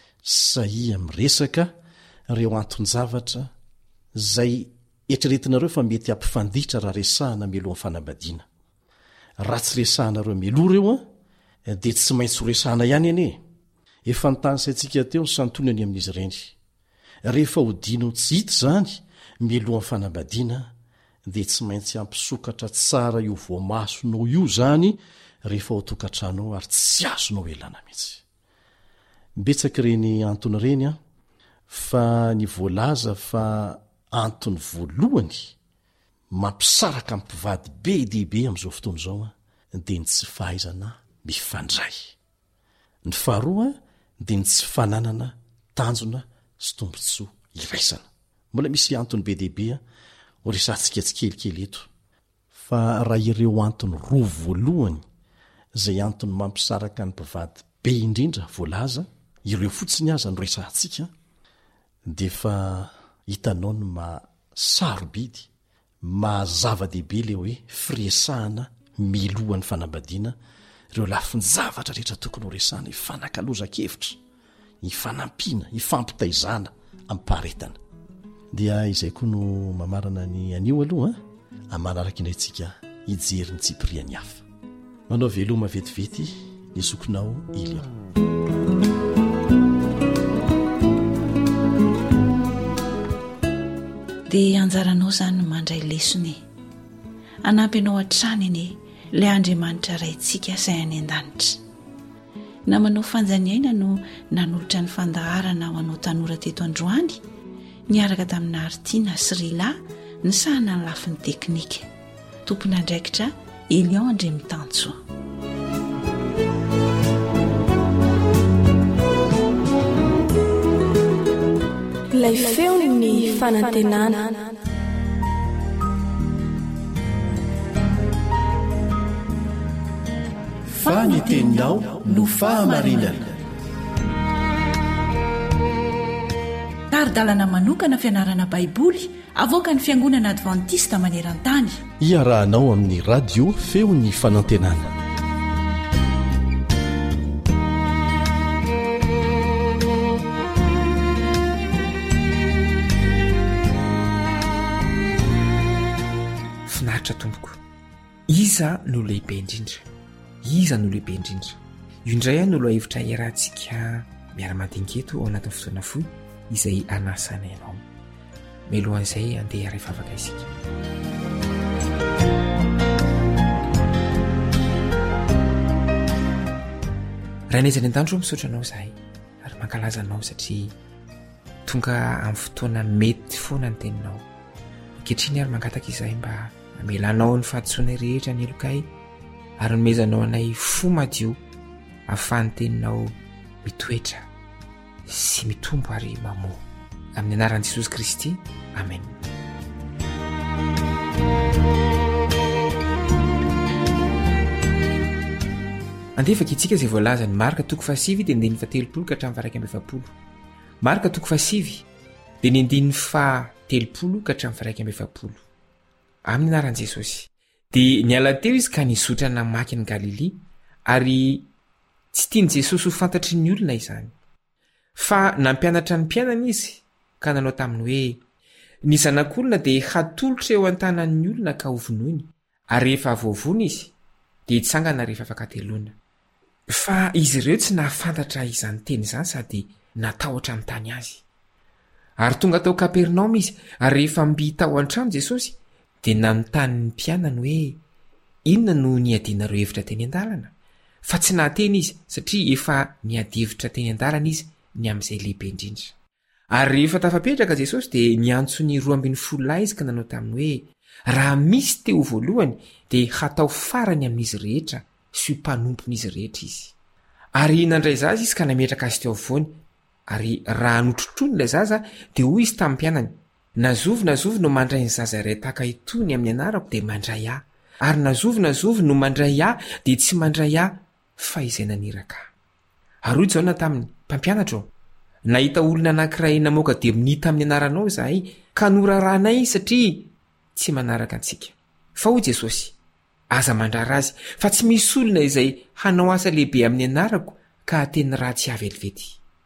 saia miresaka reo anton-javatra zay etreretinareo fa mety ampifanditra raha resahana milohan'ny fanambadiana raha tsy resahanareo miloha reo a de tsy maintsy ho resahana ihany ene efa nytanysaintsika teo ny santonany amin'izy ireny rehefa hodino tsy hita zany milohan'ny fanambadiana de tsy maintsy ampisokatra tsara io voamasonao io zany rehefa ho tokantrano ary tsy azonao elana mihitsy mbetsaka ireny antony ireny a fa ny voalaza fa antony voalohany mampisaraka mpivady be dehibe am'izao fotoana izao a de ny tsy fahaizana mifandray ny faharoa de ny tsy fananana tanjona sy tombontsoa iraisana mbola misy antony be dehibea ho resantsika tsy kelikely eto fa raha ireo antony roa voalohany zay antony mampisaraka ny mpivady be indrindra voalaza ireo fotsiny aza no resantsika de fa hitanao ny masarobidy mazava-dehibe le hoe firesahana milohan'ny fanambadiana ireo lafiny zavatra rehetra tokony ho resahana ifanakalozakevitra ifanampiana ifampitaizana ampaharetana dia izay koa no mamarana ny anio aloha amanaraka indraytsika hijery ny tsipiriany hafa manao veloma vetivety ny zokinao ilio dia anjaranao zany mandray lesony anampy ianao an-trany eny ilay andriamanitra raintsika say any an-danitra na manao fanjaniaina no nanolotra ny fandaharana ho anao tanora teto androany niaraka tamina aritiana sy rila ny sahana ny lafin'ny teknika tompona andraikitra Elion André Mitantsoa ilay feo ny fanantenana faniteninao no fahamarinana ara-dalana manokana fianarana baiboly avoaka ny fiangonana advantista maneran-tany. iarahanao amin'ny radio feo ny fanantenana. finaritra tompoko, iza no lehibe indrindra, iza no lehibe indrindra. io indray a nolo hevitra iarahantsika miara-madingeto ao anatin'ny fotoana foy izay anasana ianao. Melohan'izay andeha rehefa afaka isika. raha naizany an-tandro misaotra anao zahay ary mankalaza anao satria tonga amin'ny fotoana mety foana ny teninao. ankehitriny ary mangataka izahay mba amelanao ny fahatsoana rehetra ny elokay ary nomezanao anay fo madio ahafahany teninao mitoetra sy mitombo ary mamoa. amin'ny anaran'i Jesosy Kristy, amen. andefaka itsika izay voalaza ny marika toko fahasivy dia nindiny fahatelopolo ka hatramin'ny faraika amby efapolo. marika toko fahasivy dia nindiny fahatelopolo ka hatramin'ny faraika amby efapolo. amin'ny anaran'i Jesosy. dia niala teo izy ka nizotrana maky ny Galilia ary tsy tiany Jesosy ho fantatry ny olona izany. Fa nampianatra ny mpianana izy ka nanao taminy hoe ny zanak'olona dia hatolotra eo an-tanan'ny olona ka hovonoiny ary rehefa voavoana izy dia hitsangana rehefa afaka teloana. Fa izy ireo tsy nahafantatra izany teny izany sady natahotra amin'ny tany azy. Ary tonga tao Kapernaoma izy ary rehefa mbitao an-trano Jesosy dia nanontany ny mpianany hoe inona no niadianareo hevitra teny an-dalana. Fa tsy nahateny izy satria efa niady-hevitra teny an-dalana izy ny amin'izay lehibe indrindra. Ary rehefa tafapetraka Jesosy dia niantso ny roa ambin'ny folo lahy izy ka nanao taminy hoe raha misy teo voalohany dia hatao farany amin'izy rehetra sy ho mpanompon'izy rehetra izy. Ary nandray zaza izy ka nametraka azy teo afovoany. Ary raha notrotrony ilay zaza dia hoy izy tamin'ny mpianany, nazovy nazovy no mandray ny zaza iray tahaka itony amin'ny anarako dia mandray ahy, ary nazovy nazovy no mandray ahy dia tsy mandray ahy fa izay naniraka. Ary hoy Jaona taminy, mpampianatra ao, nahita olona anankiray namoaka dia minita amin'ny anaranao zahay ka norarahanay satria tsy manaraka antsika. Fa hoy Jesosy, aza mandrara azy fa tsy misy olona izay hanao asa lehibe amin'ny anarako ka teny ratsy avelivety.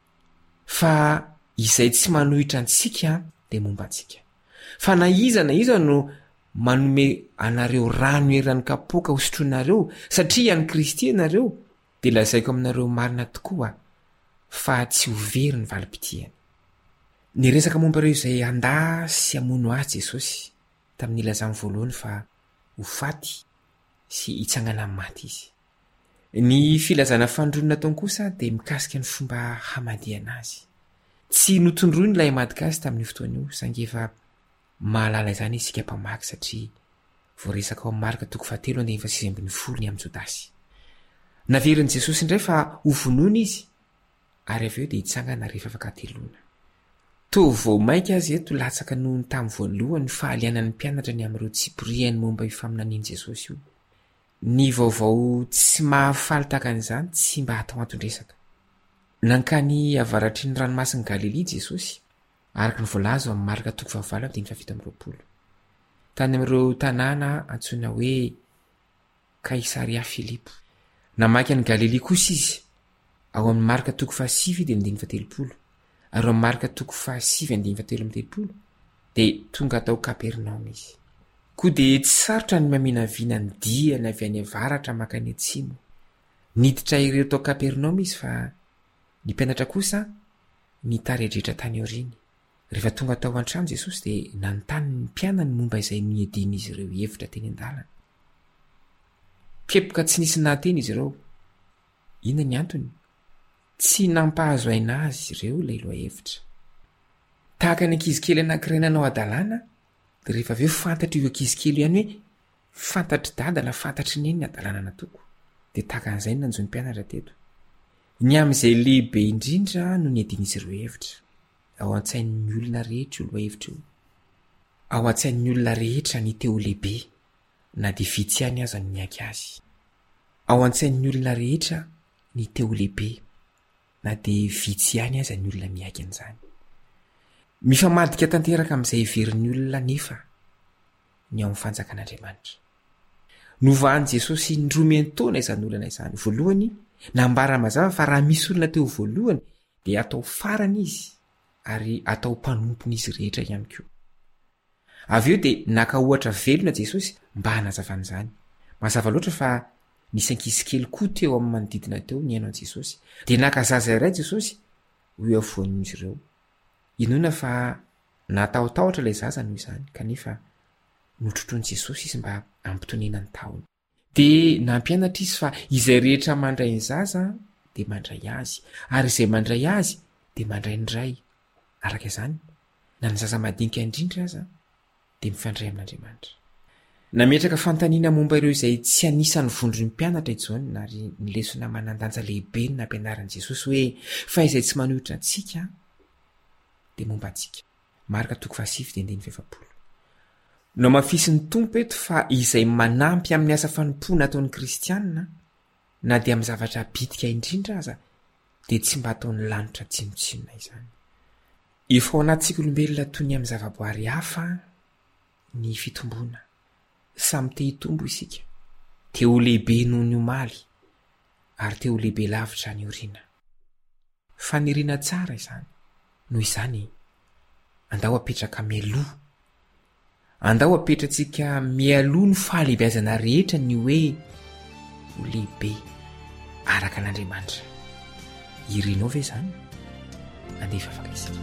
Fa izay tsy manohitra antsika dia momba antsika. Fa na iza na iza no manome anareo rano eran'ny kapoaka hosotroanareo satria any Kristy ianareo dia lazaiko aminareo marina tokoa fa tsy ho very ny valim-pitihany. Ny resaka momba ireo izay andà sy hamono azy Jesosy tamin'ny ilazany voalohany fa ho faty sy hitsangana amin'ny maty izy. Ny filazana fandronana taony kosa dia mikasika ny fomba hamadihana azy. Tsy notondroiny ilay madikasy tamin'ny fotoana io saingy efa mahalala izany isika mpamaky satria voaresaka ao amin'ny marika toko fahatelo andiny fa sivy ambin'ny folo ny amin'ny Jodasy. Naverin'i Jesosy indray fa ho vonoina izy ary avy eo dia hitsangana rehefa afaka teloana. Toa vao maika azy eto latsaka noho ny tamin'ny voalohany fahalianan'ny mpianatra ny amin'ireo tsipiriany momba io faminaniany Jesosy io. Ny vaovao tsy mahafaly tahaka an'izany tsy mba hatao antondresaka. Nankany avaratry ny ranomasin'i Galilia Jesosy araka ny voalaza amin'ny marika toko fahavalo andiny fafito amby roapolo. Tany amin'ireo tanàna antsoina hoe Kaisaria Filipo. Namaky any Galilia kosa izy ao amin'ny marika toko fahasivy dia andiny fahatelopolo ary amin'ny marika toko fahasivy andiny fahatelo amby telopolo dia tonga tao Kapernaoma izy. Koa dia tsy sarotra ny maminaviana ny dia ny avy any avaratra makany atsimo. Niditra ireo tao Kapernaoma izy fa ny mpianatra kosa nitaredretra tany aoriny. Rehefa tonga tao an-trano Jesosy dia nanontany ny mpianany momba izay niadiana izy ireo hevitra teny an-dalana. Kepoka tsy nisy nahateny izy ireo. Inona ny antony? Tsy nampahazo aina azy ireo ilay lohahevitra. Tahaka ny ankizy kely anankiray nanao adalàna dia rehefa avy eo fantatry io ankizy kely ihany hoe fantatry dada na fantatry neny ny adalàna natoko. Dia tahaka an'izay nanjo ny mpianatra teto. Ny amin'izay lehibe indrindra no niadiana izy ireo hevitra. Ao an-tsain'ny olona rehetra io lohahevitra io. Ao an-tsain'ny olona rehetra ny teo lehibe na dia vitsy ihany aza ny miaiky azy. Ao an-tsain'ny olona rehetra ny teo lehibe na dia vitsy ihany aza ny olona miaiky an'izany. mifamadika tanteraka amin'izay heverin'ny olona nefa ny ao amin'ny fanjakan'andriamanitra. Novany Jesosy niromeny taona izany olana izany. Voalohany nambara mazava fa raha misy olona teo voalohany dia atao farana izy ary atao mpanompon'izy rehetra ihany koa. Avy eo dia naka ohatra velona Jesosy mba hanazavana izany. Mazava loatra fa nisy ankizy kely koa teo amin'ny manodidina teo niaino an Jesosy. Dia naka zaza iray Jesosy ho eo afovoan'izy ireo. Inona fa natahotahotra ilay zaza noho izany kanefa notrotroan'i Jesosy izy mba ampitonena ny taony. Dia nampianatra izy fa izay rehetra mandray ny zaza dia mandray azy ary izay mandray azy dia mandray ny ray. Araka izany na ny zaza madinika indrindra aza dia mifandray amin'Andriamanitra. Nametraka fantaniana momba ireo izay tsy anisan'ny vondron'ny mpianatra ijoany ary ny lesona manandanja lehibe ny nampianaran'i Jesosy hoe fa izay tsy manohitra antsika dia momba antsika. Marka toko fahasivy dia andiny fefapolo. No mafisy ny tompo eto fa izay manampy amin'ny asa fanompoana ataon'ny kristianina na dia amin'ny zavatra bitika indrindra aza dia tsy mba ataon'ny lanitra tsinotsinona izany. Efa ao anaty olombelona toy ny amin'ny zavaboary hafa ny fitomboana. Samy te hitombo isika. Te ho lehibe noho ny omaly ary te ho lehibe lavitra ny oriana. Faniriana tsara izany. Noho izany andao apetraka mialoha. Andao apetratsika mialoha ny fahalehibiazana rehetra ny hoe ho lehibe araka an'Andriamanitra. Irinao ve izany? Andefa afaka isika.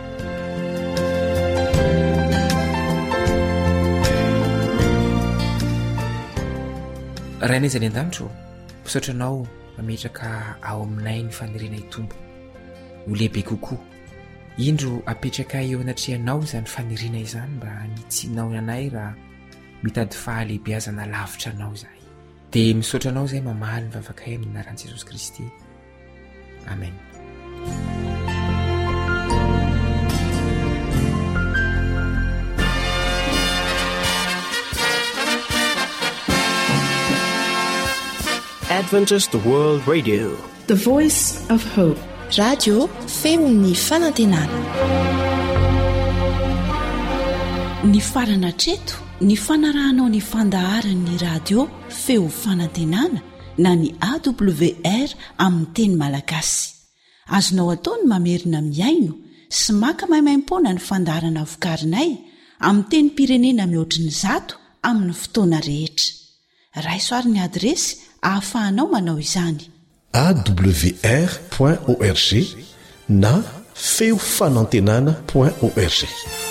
Raha nezany an-danitro, misaotranao mametraka ao aminay ny faniriana hitombo. Ho lehibe kokoa. Indro apetraka eo anatrehanao izany faniriana izany mba nitsinao anay raha mitady fahalehibiazana lavitra anao izahay. Dia misaotranao izay mamaly ny vavakay amin'ny anaran'i Jesosy Kristy. Amen. Adventist World Radio, the voice of hope. Radio femon'ny fanantenana. Ny farana treto ny fanarahanao ny fandaharan'ny radio feo fanantenana na ny A W R amin'ny teny malagasy. Azonao ataony mamerina miaino sy maka maimaim-poana ny fandaharana vokarinay amin'ny teny pirenena mihoatriny zato amin'ny fotoana rehetra. Raisoaryn'ny adresy ahafahanao manao izany. A W R point org na feo fanantenana point org.